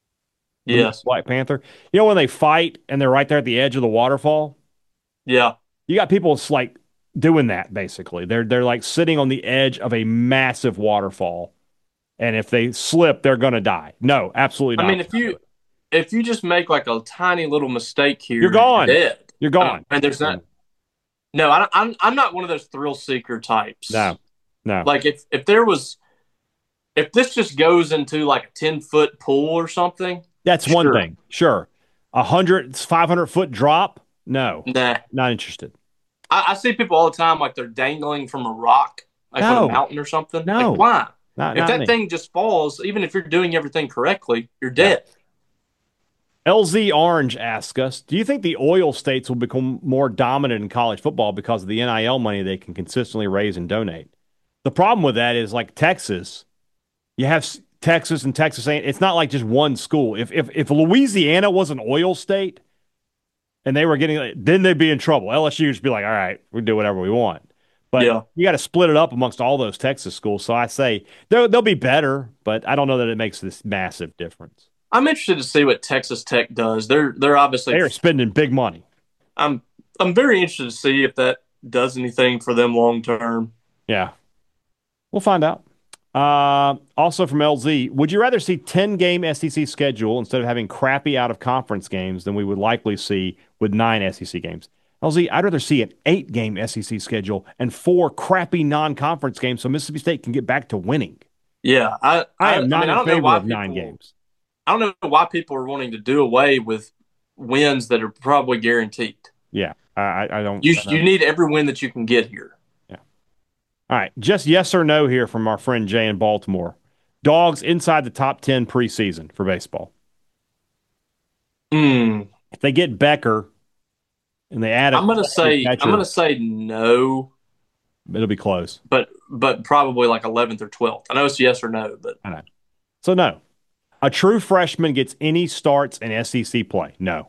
Yes. Black Panther. You know when they fight and they're right there at the edge of the waterfall? Yeah. You got people it's like doing that basically. They're they're like sitting on the edge of a massive waterfall. And if they slip, they're gonna die. No, absolutely not. I mean, if you if you just make like a tiny little mistake here, You're gone. dead. You're Uh, gone. and there's not. No, I, I'm I'm not one of those thrill seeker types. No, no. Like if if there was, if this just goes into like a ten foot pool or something, That's sure. one thing. Sure. A hundred, five hundred foot drop. No, Nah, not interested. I, I see people all the time like they're dangling from a rock, like on No. a mountain or something. No. Like why? Not, if not that me. thing just falls, even if you're doing everything correctly, you're dead. L Z Orange asks us, do you think the oil states will become more dominant in college football because of the N I L money they can consistently raise and donate? The problem with that is like Texas, you have s- Texas and Texas A and M. It's not like just one school. If if if Louisiana was an oil state and they were getting, then they'd be in trouble. L S U would just be like, all right, we do whatever we want. But Yeah. you got to split it up amongst all those Texas schools. So I say they'll, they'll be better, but I don't know that it makes this massive difference. I'm interested to see what Texas Tech does. They're they're obviously They are spending big money. I'm I'm very interested to see if that does anything for them long term. Yeah. We'll find out. Uh, also from L Z, would you rather see ten game S E C schedule instead of having crappy out of conference games than we would likely see with nine S E C games? L Z, I'd rather see an eight game S E C schedule and four crappy non conference games so Mississippi State can get back to winning. Yeah, I I am not I mean, I in don't know favor why of people, nine games. I don't know why people are wanting to do away with wins that are probably guaranteed. Yeah, I, I don't. You I don't. you need every win that you can get here. All right, just yes or no here from our friend Jay in Baltimore. Dogs inside the top ten preseason for baseball. Mm. If they get Becker and they add a I'm gonna say catcher, I'm gonna say no, it'll be close. but but probably like eleventh or twelfth. I know it's yes or no, but I know. So no. A true freshman gets any starts in S E C play? No.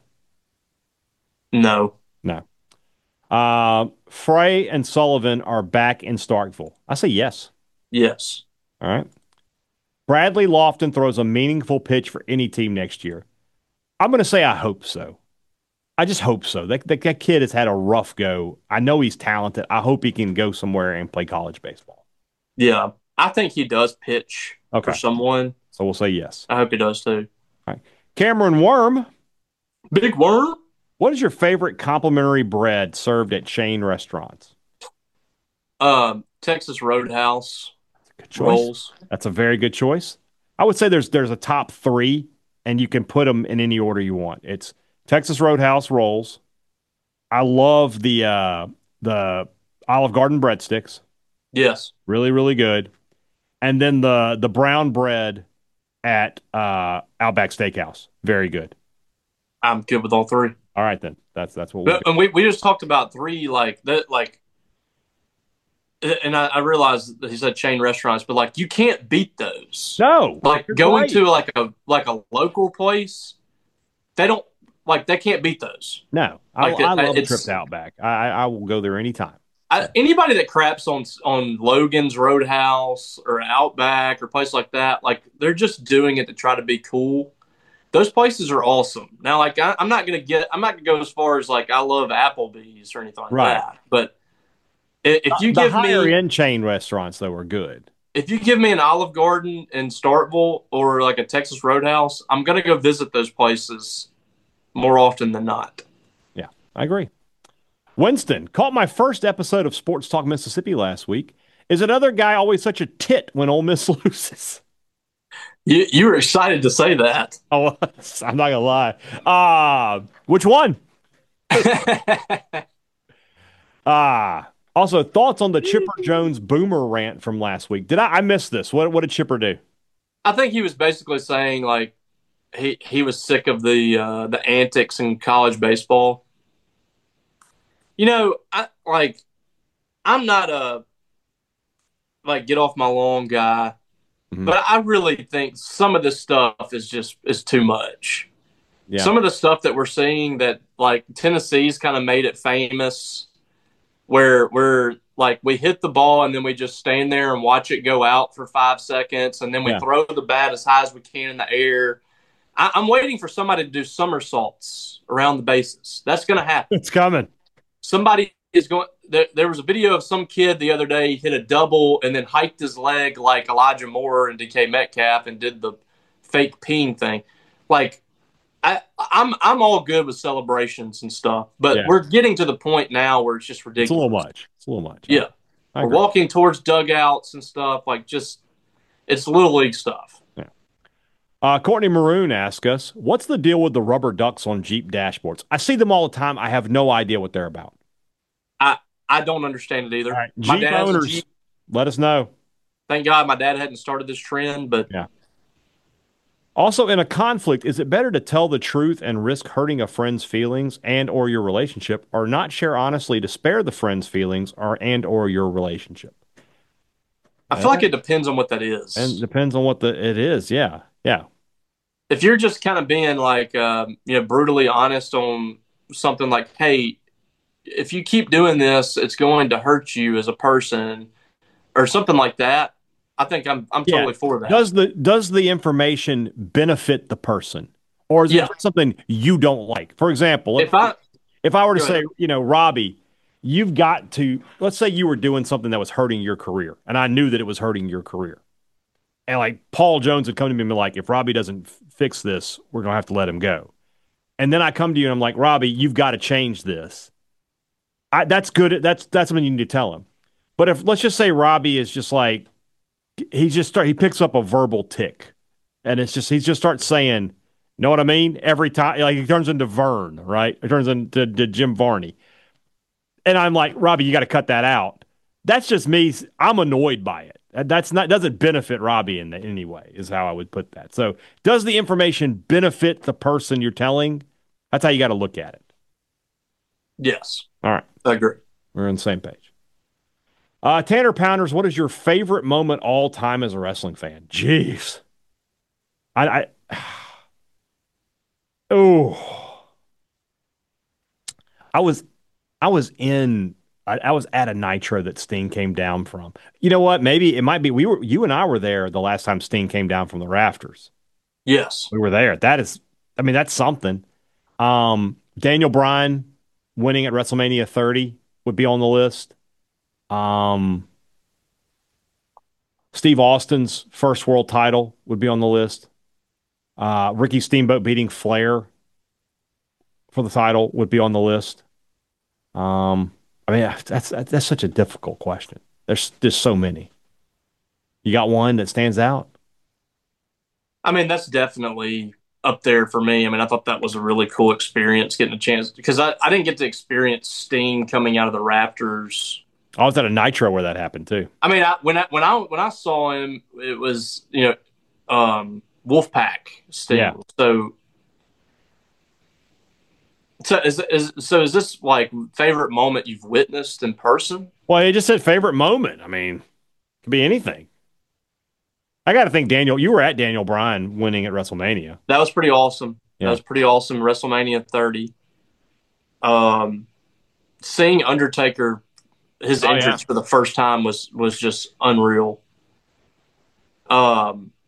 no. No. Uh, Frey and Sullivan are back in Starkville. I say yes. Yes. All right. Bradley Lofton throws a meaningful pitch for any team next year. I'm going to say I hope so. I just hope so. That, that, that kid has had a rough go. I know he's talented. I hope he can go somewhere and play college baseball. Yeah, I think he does pitch Okay. for someone. So we'll say yes. I hope he does too. All right. Cameron Worm, Big Worm. what is your favorite complimentary bread served at chain restaurants? Um, Texas Roadhouse Good choice. rolls. That's a very good choice. I would say there's there's a top three, and you can put them in any order you want. It's Texas Roadhouse rolls. I love the uh, the Olive Garden breadsticks. Yes. Really, really good. And then the the brown bread at uh, Outback Steakhouse. Very good. I'm good with all three. All right, then. That's that's what we But, and we, we just talked about three like that like and I, I realized that he said chain restaurants, but like you can't beat those. No. Like you're going right. to like a like a local place, they don't like they can't beat those. No. I, Like it- I love a it's- trip to Outback. I, I I will go there anytime. I, anybody that craps on on Logan's Roadhouse or Outback or place like that, like they're just doing it to try to be cool. Those places are awesome. Now, like I, I'm not gonna get, I'm not gonna go as far as like I love Applebee's or anything like Right. that. But i- if you the give higher me, end chain restaurants though are good. if you give me an Olive Garden in Starkville or like a Texas Roadhouse, I'm gonna go visit those places more often than not. Yeah, I agree. Winston caught my first episode of Sports Talk Mississippi last week. Is another guy always such a tit when Ole Miss loses? You you were excited to say that. Oh, I'm not gonna lie. Ah, which one? Ah. Also, thoughts on the Chipper Jones boomer rant from last week? Did I, I miss this? What what did Chipper do? I think he was basically saying like he he was sick of the uh, the antics in college baseball. You know, I like I'm not a like get off my lawn guy, Mhm. but I really think some of this stuff is just is too much. Yeah. Some of the stuff that we're seeing that like Tennessee's kind of made it famous, where we're like we hit the ball and then we just stand there and watch it go out for five seconds and then we Yeah. throw the bat as high as we can in the air. I, I'm waiting for somebody to do somersaults around the bases. That's going to happen. It's coming. Somebody is going. There, there was a video of some kid the other day hit a double and then hiked his leg like Elijah Moore and D K Metcalf and did the fake peeing thing. Like I, I'm I'm all good with celebrations and stuff, but Yeah. we're getting to the point now where it's just ridiculous. It's a little much. It's a little much. Yeah, I we're agree. walking towards dugouts and stuff like just it's little league stuff. Yeah. Uh, Courtney Maroon asked us, "What's the deal with the rubber ducks on Jeep dashboards? I see them all the time. I have no idea what they're about." I I don't understand it either. All right. My Jeep dad's a owners, Jeep. let us know. Thank God my dad hadn't started this trend, but Yeah. Also, in a conflict, is it better to tell the truth and risk hurting a friend's feelings and or your relationship, or not share honestly to spare the friend's feelings or and or your relationship? I feel like it depends on what that is. And depends on what the it is. Yeah. Yeah. If you're just kind of being like, um, you know, brutally honest on something like, hey, if you keep doing this, it's going to hurt you as a person or something like that. I think I'm I'm totally Yeah. for that. Does the does the information benefit the person, or is Yeah. it something you don't like? For example, If I if I were to Go say, ahead. you know, Robbie, you've got to, let's say you were doing something that was hurting your career, and I knew that it was hurting your career. And like Paul Jones would come to me and be like, if Robbie doesn't f- fix this, we're going to have to let him go. And then I come to you and I'm like, Robbie, you've got to change this. I, that's good. That's, that's something you need to tell him. But if, let's just say Robbie is just like, he just start, he picks up a verbal tick, and it's just, he just starts saying, know what I mean? Every time, like he turns into Vern, right? It turns into to Jim Varney. And I'm like, Robbie, you got to cut that out. That's just me. I'm annoyed by it. That's not doesn't benefit Robbie in any way, is how I would put that. So, does the information benefit the person you're telling? That's how you got to look at it. Yes, All right, I agree. we're on the same page. Uh, Tanner Pounders, what is your favorite moment all time as a wrestling fan? Jeez, I, I oh, I was I was in I, I was at a Nitro that Sting came down from. You know what? Maybe it might be we were you and I were there the last time Sting came down from the rafters. Yes. We were there. That is, I mean, that's something. Um, Daniel Bryan winning at WrestleMania thirty would be on the list. Um, Steve Austin's first world title would be on the list. Uh, Ricky Steamboat beating Flair for the title would be on the list. Um, I mean, that's that's such a difficult question. There's just so many. You got one that stands out? I mean, that's definitely up there for me. I mean, I thought that was a really cool experience getting a chance because I, I didn't get to experience Sting coming out of the rafters. I was at a Nitro where that happened too. I mean, I, when I when I when I saw him, it was you know um, Wolfpack Sting. Yeah. So, so is, is so is this like favorite moment you've witnessed in person? Well, you just said favorite moment. I mean, it could be anything. I got to think, Daniel, you were at Daniel Bryan winning at WrestleMania. That was pretty awesome. Yeah. That was pretty awesome. WrestleMania thirty. Um, seeing Undertaker, his Oh, entrance yeah. for the first time was was just unreal. Um,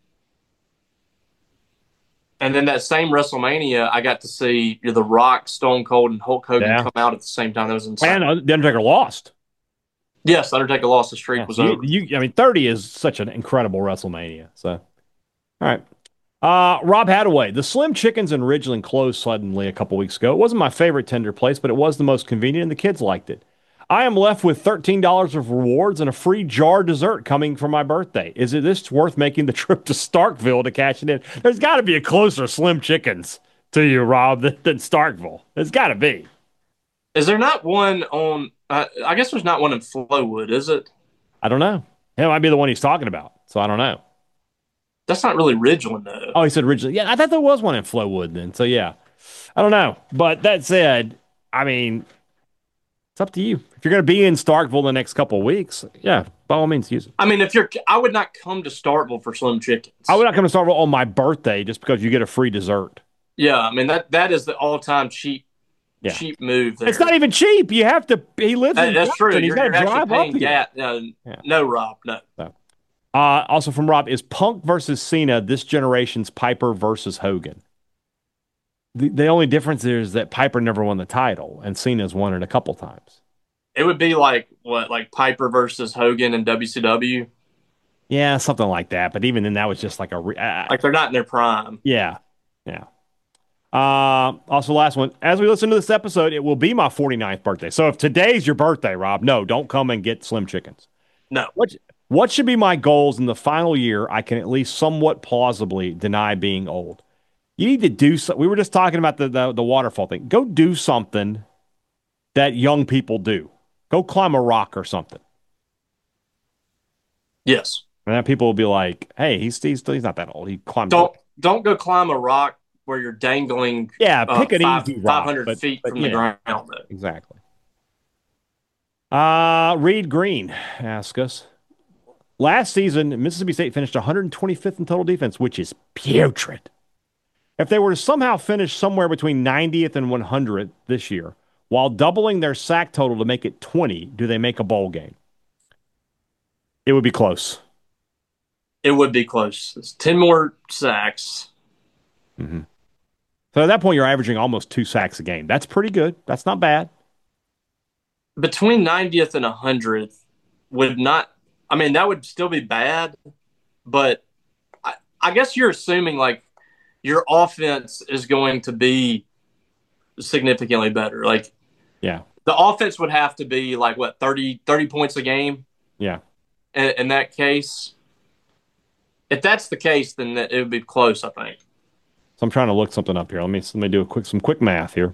and then that same WrestleMania, I got to see The Rock, Stone Cold, and Hulk Hogan Yeah. come out at the same time. That was insane. And uh, the Undertaker lost. Yes, Undertaker lost. The streak Yeah. was You, over. you, I mean, thirty is such an incredible WrestleMania. So, all right. Uh, Rob Hadaway, the Slim Chickens in Ridgeland closed suddenly a couple weeks ago. It wasn't my favorite tender place, but it was the most convenient, and the kids liked it. I am left with thirteen dollars of rewards and a free jar dessert coming for my birthday. Is it this worth making the trip to Starkville to cash it in? There's got to be a closer Slim Chickens to you, Rob, than, than Starkville. There's got to be. Is there not one on? Uh, I guess there's not one in Flowwood, is it? I don't know. It might be the one he's talking about, so I don't know. That's not really Ridgeland, though. Oh, he said originally. Yeah, I thought there was one in Flowwood then. So, yeah. I don't know. But that said, I mean, it's up to you. If you're going to be in Starkville the next couple of weeks, yeah, by all means, use it. I mean, if you're, I would not come to Starkville for Slim Chickens. I would not come to Starkville on my birthday just because you get a free dessert. Yeah, I mean that that is the all-time cheap Yeah. cheap move there. It's not even cheap. You have to, he lives That- in that's true. Jackson. He's You're, got you're to actually drive paying up here. gas. Uh, Yeah. No, Rob, no. So. Uh, also from Rob, is Punk versus Cena this generation's Piper versus Hogan? The, the only difference is that Piper never won the title, and Cena's won it a couple times. It would be like what, like Piper versus Hogan in W C W. Yeah, something like that. But even then, that was just like a. Re- uh, Like they're not in their prime. yeah, yeah. Uh, also, last one. As we listen to this episode, it will be my forty-ninth birthday. So if today's your birthday, Rob, no, don't come and get Slim Chickens. No. What what should be my goals in the final year? I can at least somewhat plausibly deny being old. You need to do so. We were just talking about the, the the waterfall thing. Go do something that young people do. Go climb a rock or something. Yes. And then people will be like, "Hey, he's he's, he's not that old. He climbed." Don't don't go climb a rock where you're dangling. Yeah, pick uh, an five, easy rock, five hundred but, feet but, from yeah, the ground. Though. Exactly. Uh, Reed Green asked us. Last season, Mississippi State finished one hundred twenty-fifth in total defense, which is putrid. If they were to somehow finish somewhere between ninetieth and one hundredth this year, while doubling their sack total to make it twenty, do they make a bowl game? It would be close. It would be close. It's ten more sacks. Mm-hmm. So at that point, you're averaging almost two sacks a game. That's pretty good. That's not bad. Between ninetieth and one hundredth would not, I mean, that would still be bad, but I, I guess you're assuming like your offense is going to be significantly better. Like, yeah, the offense would have to be like, what, thirty, thirty points a game? Yeah. In, in that case, if that's the case, then it would be close, I think. So I'm trying to look something up here. Let me let me do a quick some quick math here.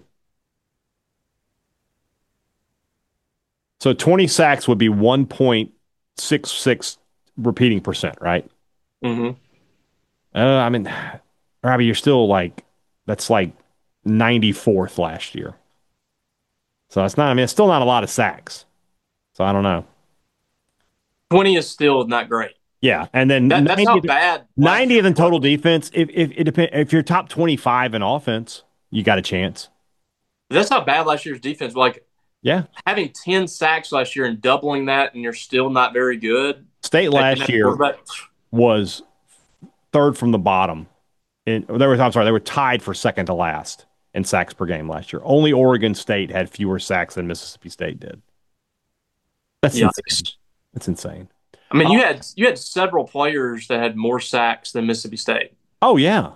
So twenty sacks would be one point six six repeating percent, right? Mm-hmm. Uh, I mean, Robbie, you're still like, that's like ninety-fourth last year. So it's not, I mean, it's still not a lot of sacks. So I don't know. twenty is still not great. Yeah. And then that, that's ninetieth, not bad. ninetieth in total defense. If, if, it depend, if you're top twenty-five in offense, you got a chance. That's not bad last year's defense. Like, yeah, having ten sacks last year and doubling that, and you're still not very good. State last year was third from the bottom. In, they were, I'm sorry, they were tied for second to last in sacks per game last year. Only Oregon State had fewer sacks than Mississippi State did. That's Yikes. insane. That's insane. I mean, you oh. had you had several players that had more sacks than Mississippi State. Oh yeah.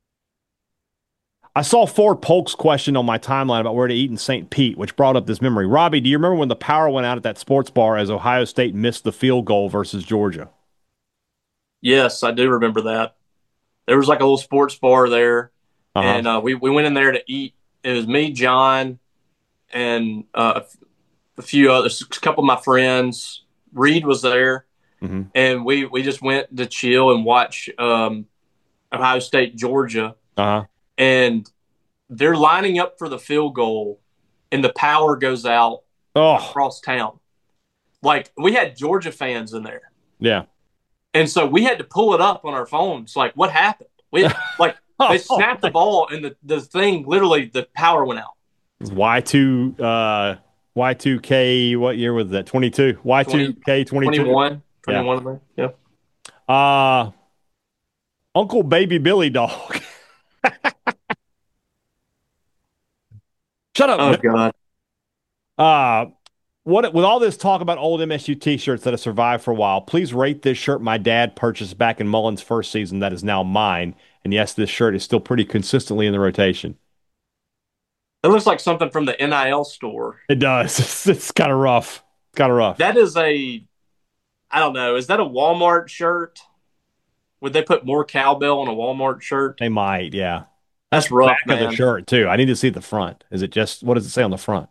I saw Ford Polk's question on my timeline about where to eat in Saint Pete, which brought up this memory. Robbie, do you remember when the power went out at that sports bar as Ohio State missed the field goal versus Georgia? Yes, I do remember that. There was like a little sports bar there, uh-huh. and uh, we, we went in there to eat. It was me, John, and uh, a few others, a couple of my friends. Reed was there, mm-hmm. and we, we just went to chill and watch um, Ohio State, Georgia. Uh-huh. And they're lining up for the field goal, and the power goes out oh. across town. Like, we had Georgia fans in there. Yeah. And so we had to pull it up on our phones. Like, what happened? We had, like, they snapped the ball, and the, the thing, literally, the power went out. Y two, uh, Y two K, what year was that? twenty-two. Y two K twenty-two. twenty-one. twenty-one, yeah. yeah. Uh, Uncle Baby Billy Dog. Shut up. Oh, God. Uh, what, with all this talk about old M S U t-shirts that have survived for a while, please rate this shirt my dad purchased back in Mullen's first season that is now mine. And yes, this shirt is still pretty consistently in the rotation. It looks like something from the N I L store. It does. It's, it's kind of rough. It's kind of rough. That is a, I don't know, is that a Walmart shirt? Would they put more cowbell on a Walmart shirt? They might, yeah. That's rough, back man. Of the shirt too. I need to see the front. Is it just, what does it say on the front?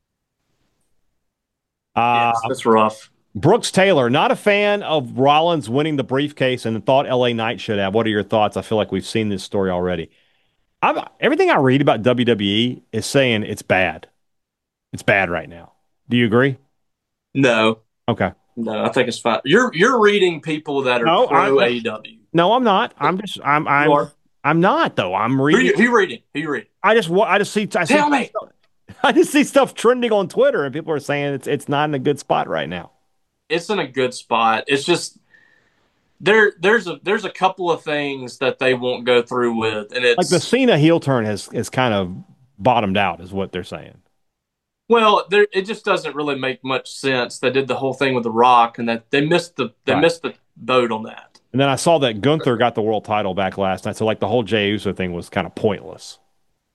Uh, yes, that's rough. Brooks Taylor, not a fan of Rollins winning the briefcase and thought L A Knight should have. What are your thoughts? I feel like we've seen this story already. I've, everything I read about W W E is saying it's bad. It's bad right now. Do you agree? No. Okay. No, I think it's fine. You're you're reading people that are no, pro A E W. No, I'm not. I'm just I'm I'm you are? I'm not though. I'm reading. Who you, who you reading? Who you reading? I just I just see. I Tell see, me. I just see stuff trending on Twitter, and people are saying it's it's not in a good spot right now. It's in a good spot. It's just there. There's a there's a couple of things that they won't go through with, and it's like the Cena heel turn has has kind of bottomed out, is what they're saying. Well, there it just doesn't really make much sense. They did the whole thing with The Rock, and that they missed the they right. missed the boat on that. And then I saw that Gunther got the world title back last night, so like the whole Jey Uso thing was kind of pointless.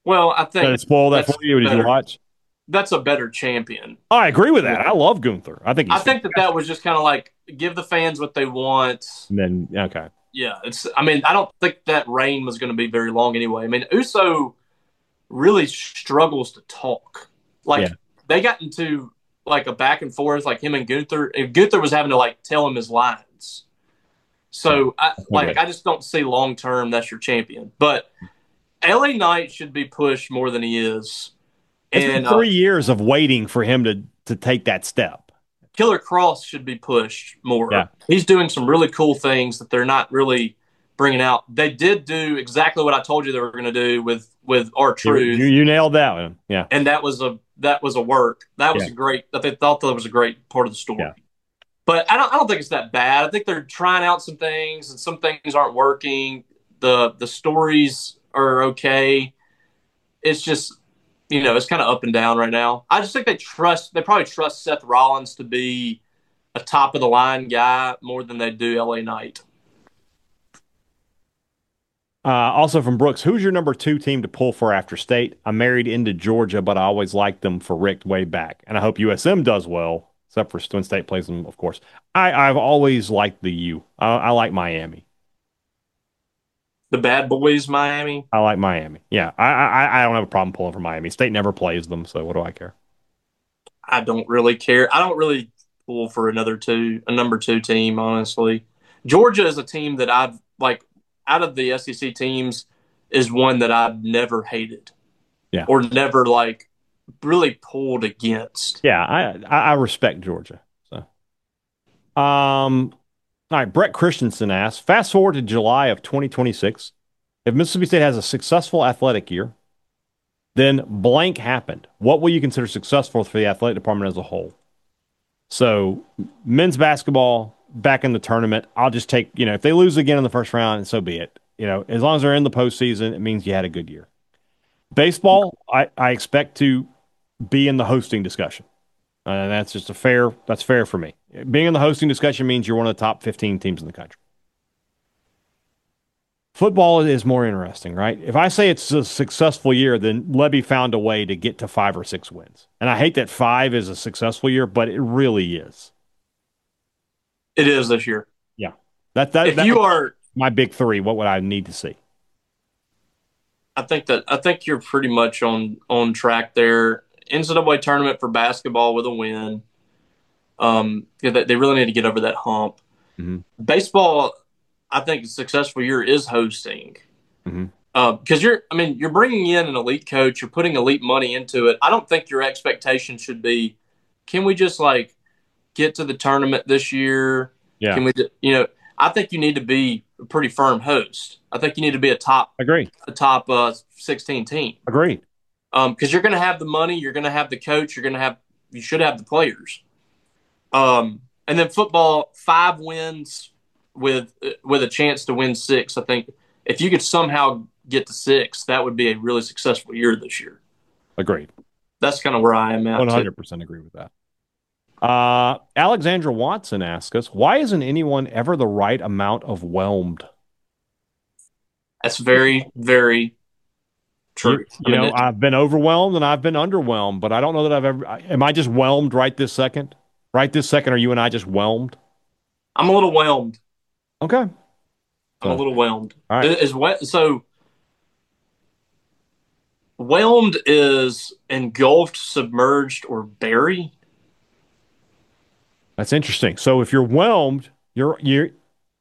Well, I Did think it spoil that that's for you? Did you better. watch? That's a better champion. I agree with that. I love Gunther. I think I he's think that fantastic. that was just kind of like give the fans what they want. And then, okay. Yeah, it's. I mean, I don't think that reign was going to be very long anyway. I mean, Uso really struggles to talk. Like Yeah. they got into like a back and forth, like him and Gunther. And Gunther was having to like tell him his lines. So, I, like, Okay. I just don't see long term that's your champion. But L A Knight should be pushed more than he is. It's been And uh, three years of waiting for him to to take that step. Killer Cross should be pushed more. Yeah. He's doing some really cool things that they're not really bringing out. They did do exactly what I told you they were going to do with with R-Truth. You, you nailed that one. Yeah. And that was a that was a work. That was Yeah. a great. That they thought that was a great part of the story. Yeah. But I don't. I don't think it's that bad. I think they're trying out some things, and some things aren't working. the The stories are okay. It's just, you know, it's kind of up and down right now. I just think they trust. They probably trust Seth Rollins to be a top of the line guy more than they do L A Knight. Uh, also from Brooks, who's your number two team to pull for after state? I married into Georgia, but I always liked them for Rick way back. And I hope U S M does well, except for Twin State plays them, of course. I, I've always liked the U. I, I like Miami. The Bad Boys, Miami. I like Miami. Yeah, I, I I don't have a problem pulling for Miami. State never plays them, so what do I care? I don't really care. I don't really pull for another two, a number two team, honestly. Georgia is a team that I've like out of the S E C teams is one that I've never hated. Yeah. Or never like really pulled against. Yeah, I I, I respect Georgia. So, um, all right. Brett Christensen asks: fast forward to July of twenty twenty-six. If Mississippi State has a successful athletic year, then blank happened. What will you consider successful for the athletic department as a whole? So, men's basketball back in the tournament. I'll just take, you know, if they lose again in the first round, so be it. You know, as long as they're in the postseason, it means you had a good year. Baseball, I, I expect to be in the hosting discussion. Uh, and that's just a fair, that's fair for me. Being in the hosting discussion means you're one of the top fifteen teams in the country. Football is more interesting, right? If I say it's a successful year, then Levy found a way to get to five or six wins. And I hate that five is a successful year, but it really is. It is this year. Yeah. That, that, if that you are my big three, what would I need to see? I think that I think you're pretty much on on track there. N C double A tournament for basketball with a win. Um, they, they really need to get over that hump. Mm-hmm. Baseball, I think a successful year is hosting. Mm-hmm. Uh, because you're, I mean, you're bringing in an elite coach. You're putting elite money into it. I don't think your expectation should be, can we just like get to the tournament this year? Yeah. Can we, you know, I think you need to be a pretty firm host. I think you need to be a top, Agree. a top uh, sixteen team. Agreed. Um, because you're going to have the money, you're going to have the coach, you're going to have, you should have the players. Um, and then football, five wins with with a chance to win six. I think if you could somehow get to six, that would be a really successful year this year. Agreed. That's kind of where I am at. one hundred percent too. agree with that. Uh, Alexandra Watson asks us, why isn't anyone ever the right amount of whelmed? That's very, very true. You, you I mean, know, I've been overwhelmed and I've been underwhelmed, but I don't know that I've ever. Am I just whelmed right this second? Right this second, are you and I just whelmed? I'm a little whelmed. Okay. I'm So, a little whelmed. all right. Is wet. So whelmed is engulfed, submerged, or buried. That's interesting. So if you're whelmed, you're you're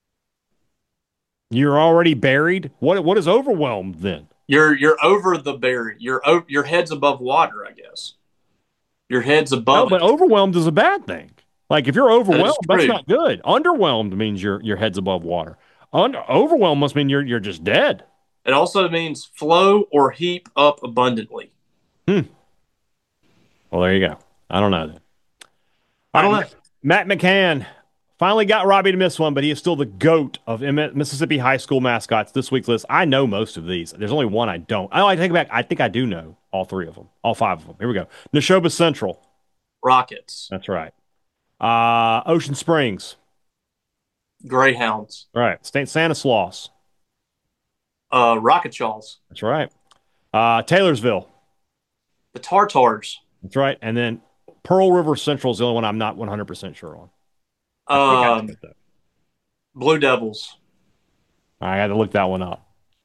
you're already buried. What what is overwhelmed then? You're you're over the bury. You're o- your head's above water, I guess. Your head's No, above. but it. overwhelmed is a bad thing. Like if you're overwhelmed, That that's is true. not good. Underwhelmed means your your head's above water. Under, overwhelmed must mean you're you're just dead. It also means flow or heap up abundantly. Hmm. Well, there you go. I don't know. I don't know. Matt McCann finally got Robbie to miss one, but he is still the GOAT of M- Mississippi high school mascots. This week's list, I know most of these. There's only one I don't. Oh, I take it back. I think I do know all three of them, all five of them. Here we go. Neshoba Central. Rockets, That's right. Uh, Ocean Springs. Greyhounds, All right. Saint Stanislaus. uh, Rocketshaws, That's right. Uh, Taylorsville. The Tartars. That's right. And then Pearl River Central is the only one I'm not one hundred percent sure on. I think I know Um, it, though. Blue Devils. I had to look that one up.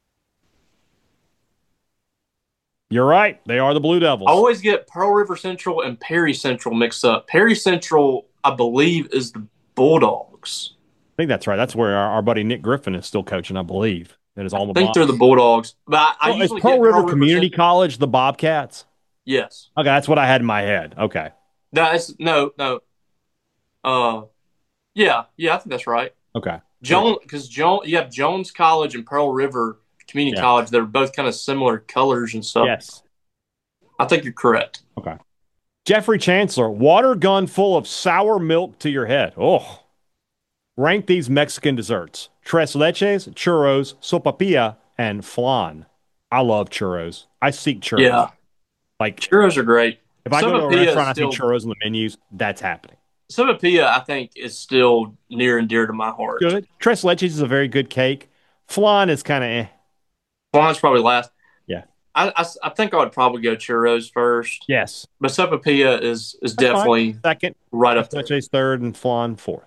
You're right. They are the Blue Devils. I always get Pearl River Central and Perry Central mixed up. Perry Central, I believe, is the Bulldogs. I think that's right. That's where our, our buddy Nick Griffin is still coaching, I believe. It is I alma think mater. they're the Bulldogs. But I, I Oh, is usually Pearl get River Pearl River Community Central. College the Bobcats? Yes. Okay, that's what I had in my head. Okay. That's no, no. Uh, yeah, yeah, I think that's right. Okay. Jones, because Jones, you have Jones College and Pearl River Community Yeah. College. They're both kind of similar colors and stuff. Yes. I think you're correct. Okay. Jeffrey Chancellor, water gun full of sour milk to your head. Oh. Rank these Mexican desserts. Tres leches, churros, sopapilla, and flan. I love churros. I seek churros. Yeah, Like, churros are great. if I go to a Sopapilla is restaurant, I still- see churros on the menus, that's happening. Sopapilla, I think, is still near and dear to my heart. Good. Tres leches is a very good cake. Flan is kind of eh. Flan's probably last. Yeah. I, I, I think I would probably go churros first, Yes. but Sopapilla is is That's fine. definitely Second. right up Tres there. leches third, and flan fourth.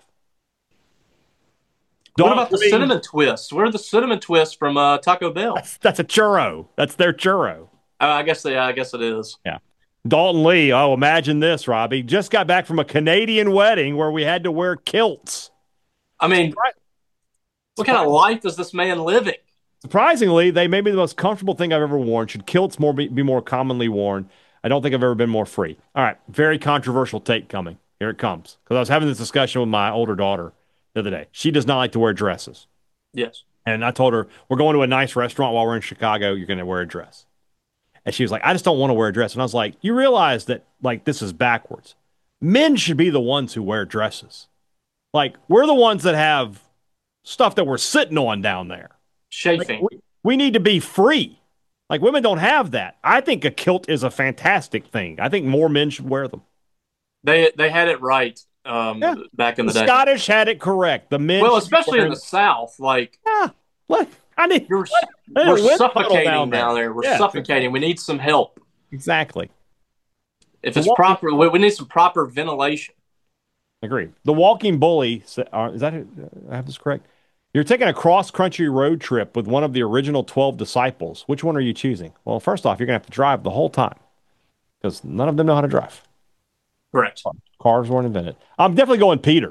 What Dog about the wings- cinnamon twists? Where are the cinnamon twists from uh, Taco Bell? That's, that's a churro. That's their churro. Uh, I guess they, I guess it is. Dalton Lee. Oh, imagine this, Robbie. Just got back from a Canadian wedding where we had to wear kilts. I mean, Right. what kind of life is this man living? Surprisingly, they may be the most comfortable thing I've ever worn. Should kilts more be, be more commonly worn? I don't think I've ever been more free. All right, very controversial take coming. Here it comes. Because I was having this discussion with my older daughter the other day. She does not like to wear dresses. Yes. And I told her, we're going to a nice restaurant while we're in Chicago. You're going to wear a dress. And she was like, I just don't want to wear a dress. And I was like, you realize that, like, this is backwards. Men should be the ones who wear dresses. Like, we're the ones that have stuff that we're sitting on down there. Like, Chafing. we, we need to be free. Like, women don't have that. I think a kilt is a fantastic thing. I think more men should wear them. They they had it right um, Yeah. back in The the day. Scottish had it correct. The men, Well, should be especially in wearing- the South, like yeah. Look, I need. you're, Let- let we're a wind tunnel suffocating down down there. there. We're Yeah. suffocating. We need some help. Exactly. If The it's walking- proper, we, we need some proper ventilation. Agreed. The Walking Bully, uh, is that, I have this correct? You're taking a cross-country road trip with one of the original twelve disciples. Which one are you choosing? Well, first off, you're going to have to drive the whole time because none of them know how to drive. Correct. Cars weren't invented. I'm definitely going Peter.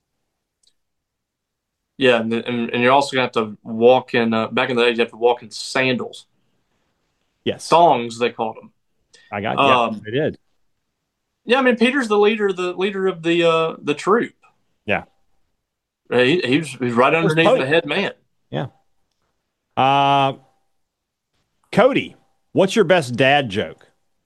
Yeah, and, and, and you're also gonna have to walk in. Uh, back in the day, you have to walk in sandals, Yes. thongs they called them. I got Um, yeah, I did. Yeah, I mean Peter's the leader, the leader of the uh, the troop. Yeah. He, he was, he was right underneath Pope. the head man. Uh, Cody, what's your best dad joke?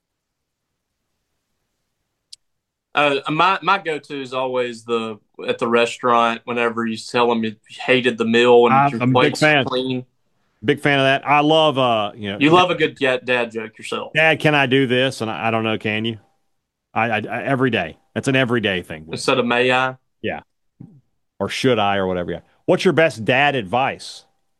Uh, my my go to is always the at the restaurant. Whenever you tell them you hated the meal and I'm- your I'm a big plate's fan. clean, Big fan of that. I love, uh, you know, you love a good dad, dad joke yourself. Dad, can I do this? And I, I don't know, can you? I, I, I every day. That's an everyday thing. Instead of may I? Or should I, or whatever. Yeah. What's your best dad advice?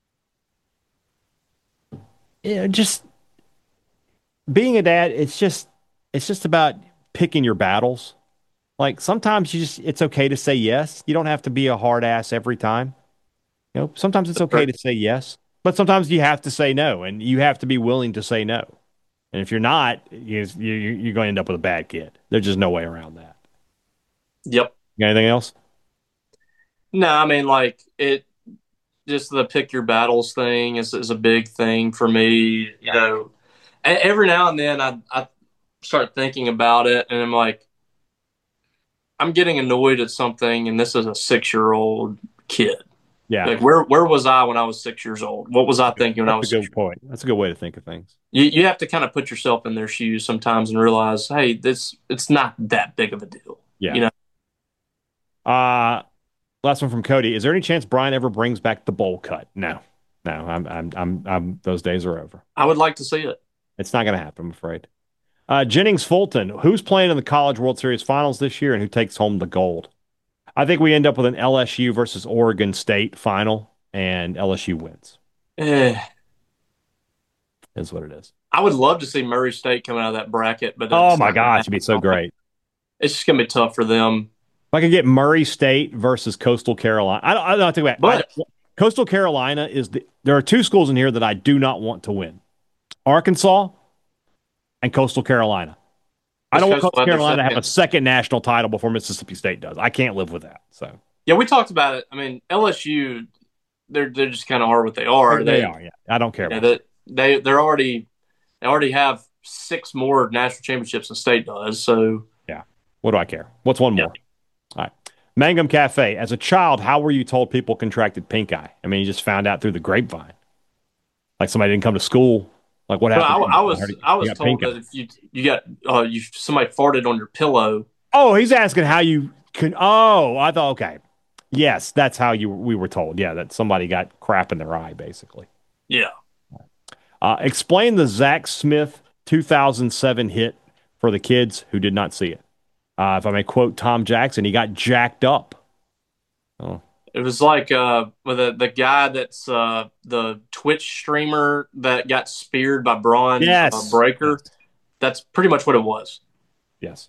Yeah, just being a dad. It's just, it's just about picking your battles. Like sometimes you just, it's okay to say yes. You don't have to be a hard ass every time. You know, sometimes it's That's okay right. to say yes, but sometimes you have to say no, and you have to be willing to say no. And if you're not, you, you, you're going to end up with a bad kid. There's just no way around that. Yep. You got anything else? No, I mean like it. Just the pick your battles thing is is a big thing for me. You know, E- every now and then I I start thinking about it, and I'm like, I'm getting annoyed at something, and this is a six year old kid. Yeah. Like where where was I when I was six years old? What was I thinking when I was That's a six? good point. That's a good way to think of things. You you have to kind of put yourself in their shoes sometimes and realize, hey, this it's not that big of a deal. Yeah. You know, Uh, last one from Cody. Is there any chance Brian ever brings back the bowl cut? No, no. I'm, I'm, I'm, I'm. Those days are over. I would like to see it. It's not going to happen. I'm afraid. Uh, Jennings Fulton. Who's playing in the College World Series Finals this year, and who takes home the gold? I think we end up with an L S U versus Oregon State final, and L S U wins. Eh, Is what it is. I would love to see Murray State come out of that bracket, but oh my gosh, it'd be so great. It's just gonna be tough for them. If I could get Murray State versus Coastal Carolina, I don't. I don't think about. But I, Coastal Carolina is the. There are two schools in here that I do not want to win: Arkansas and Coastal Carolina. I don't want Coastal Carolina to have a second national title before Mississippi State does. I can't live with that. So yeah, we talked about it. I mean, L S U, they're they're just kind of are what they are. They, they are. Yeah, I don't care. Yeah, about they they they're already they already have six more national championships than State does. So yeah, what do I care? What's one more? Yeah. All right. Mangum Cafe. As a child, how were you told people contracted pink eye? I mean, you just found out through the grapevine. Like somebody didn't come to school. Like what happened? Well, I, I was I, I was told that if you you got uh, you somebody farted on your pillow. Oh, he's asking how you can. Oh, I thought okay, yes, that's how you we were told. Yeah, that somebody got crap in their eye, basically. Yeah. Uh, explain the Zach Smith two thousand seven hit for the kids who did not see it. Uh, if I may quote Tom Jackson, he got jacked up. Oh. It was like uh, with the, the guy that's uh, the Twitch streamer that got speared by Braun yes. uh, Breaker. Yes. That's pretty much what it was. Yes.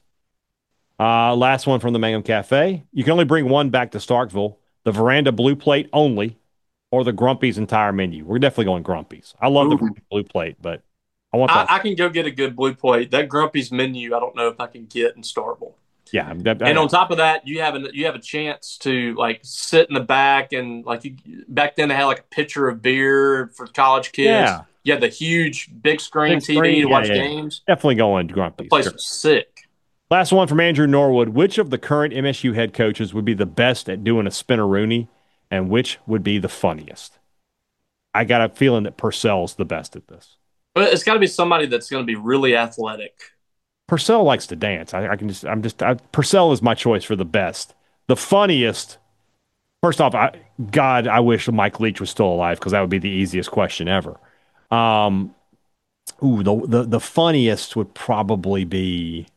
Uh, last one from the Mangum Cafe. You can only bring one back to Starkville. The Veranda Blue Plate only, or the Grumpy's entire menu. We're definitely going Grumpy's. I love Ooh. the Blue Plate, but I want. I, I can go get a good Blue Plate. That Grumpy's menu, I don't know if I can get in Starkville. Yeah, that, and on top of that, you have a you have a chance to like sit in the back and like you back then they had like a pitcher of beer for college kids. Yeah, you had the huge big screen big T V screen, to watch yeah, yeah. games. Definitely going Grumpy's. The place sure. was sick. Last one from Andrew Norwood. Which of the current M S U head coaches would be the best at doing a spinneroonie, and which would be the funniest? I got a feeling that Purcell's the best at this. But it's got to be somebody that's going to be really athletic. Purcell likes to dance. I, I can just, I'm just, I, Purcell is my choice for the best. The funniest, first off, I, God, I wish Mike Leach was still alive because that would be the easiest question ever. Um, ooh, the, the, the funniest would probably be,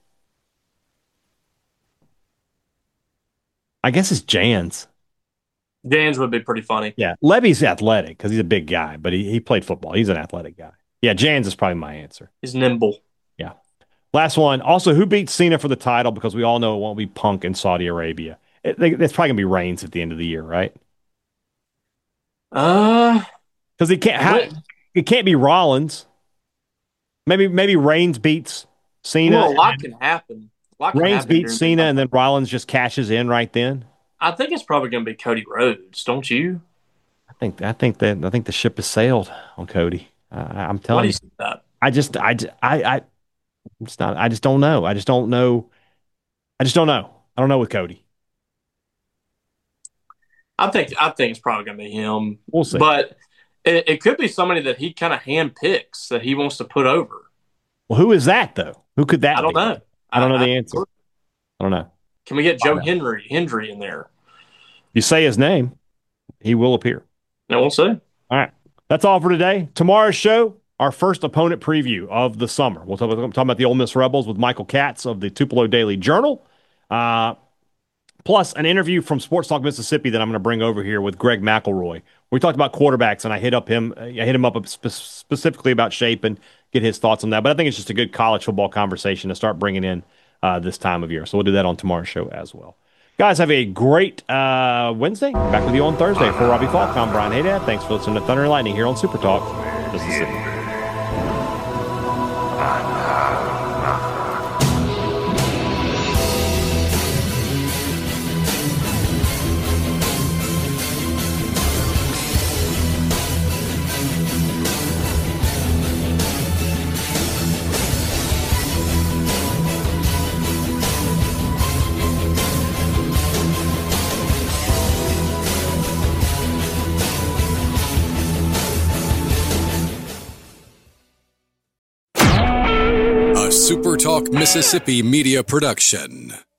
I guess it's Jans. Jans would be pretty funny. Yeah. Levy's athletic because he's a big guy, but he, he played football. He's an athletic guy. Yeah, Jans is probably my answer. He's nimble. Yeah. Last one. Also, who beat Cena for the title? Because we all know it won't be Punk in Saudi Arabia. It, it's probably going to be Reigns at the end of the year, right? Uh, Because it can't ha- it can't be Rollins. Maybe maybe Reigns beats Cena. Well, a lot can happen. Lot can Reigns happen beats Cena, and then Rollins just cashes in right then. I think it's probably going to be Cody Rhodes, don't you? I think I think that I think the ship has sailed on Cody. Uh, I'm telling Why do you. you say that? I just I I I. It's not. I just don't know. I just don't know. I just don't know. I don't know with Cody. I think. I think it's probably going to be him. We'll see. But it, it could be somebody that he kind of handpicks that he wants to put over. Well, who is that though? Who could that? I don't be? know. I don't know I, the answer. I don't know. Can we get Joe Hendry Hendry in there? You say his name, he will appear. No, we'll see. All right. That's all for today. Tomorrow's show. Our first opponent preview of the summer. We'll talk about, talk about the Ole Miss Rebels with Michael Katz of the Tupelo Daily Journal. Uh, plus, an interview from Sports Talk Mississippi that I'm going to bring over here with Greg McElroy. We talked about quarterbacks, and I hit up him. I hit him up spe- specifically about shape and get his thoughts on that. But I think it's just a good college football conversation to start bringing in uh, this time of year. So we'll do that on tomorrow's show as well. Guys, have a great uh, Wednesday. Back with you on Thursday. For Robbie Falk, I'm Brian Haydad. Thanks for listening to Thunder and Lightning here on Super Talk Mississippi. SuperTalk Mississippi Media Production.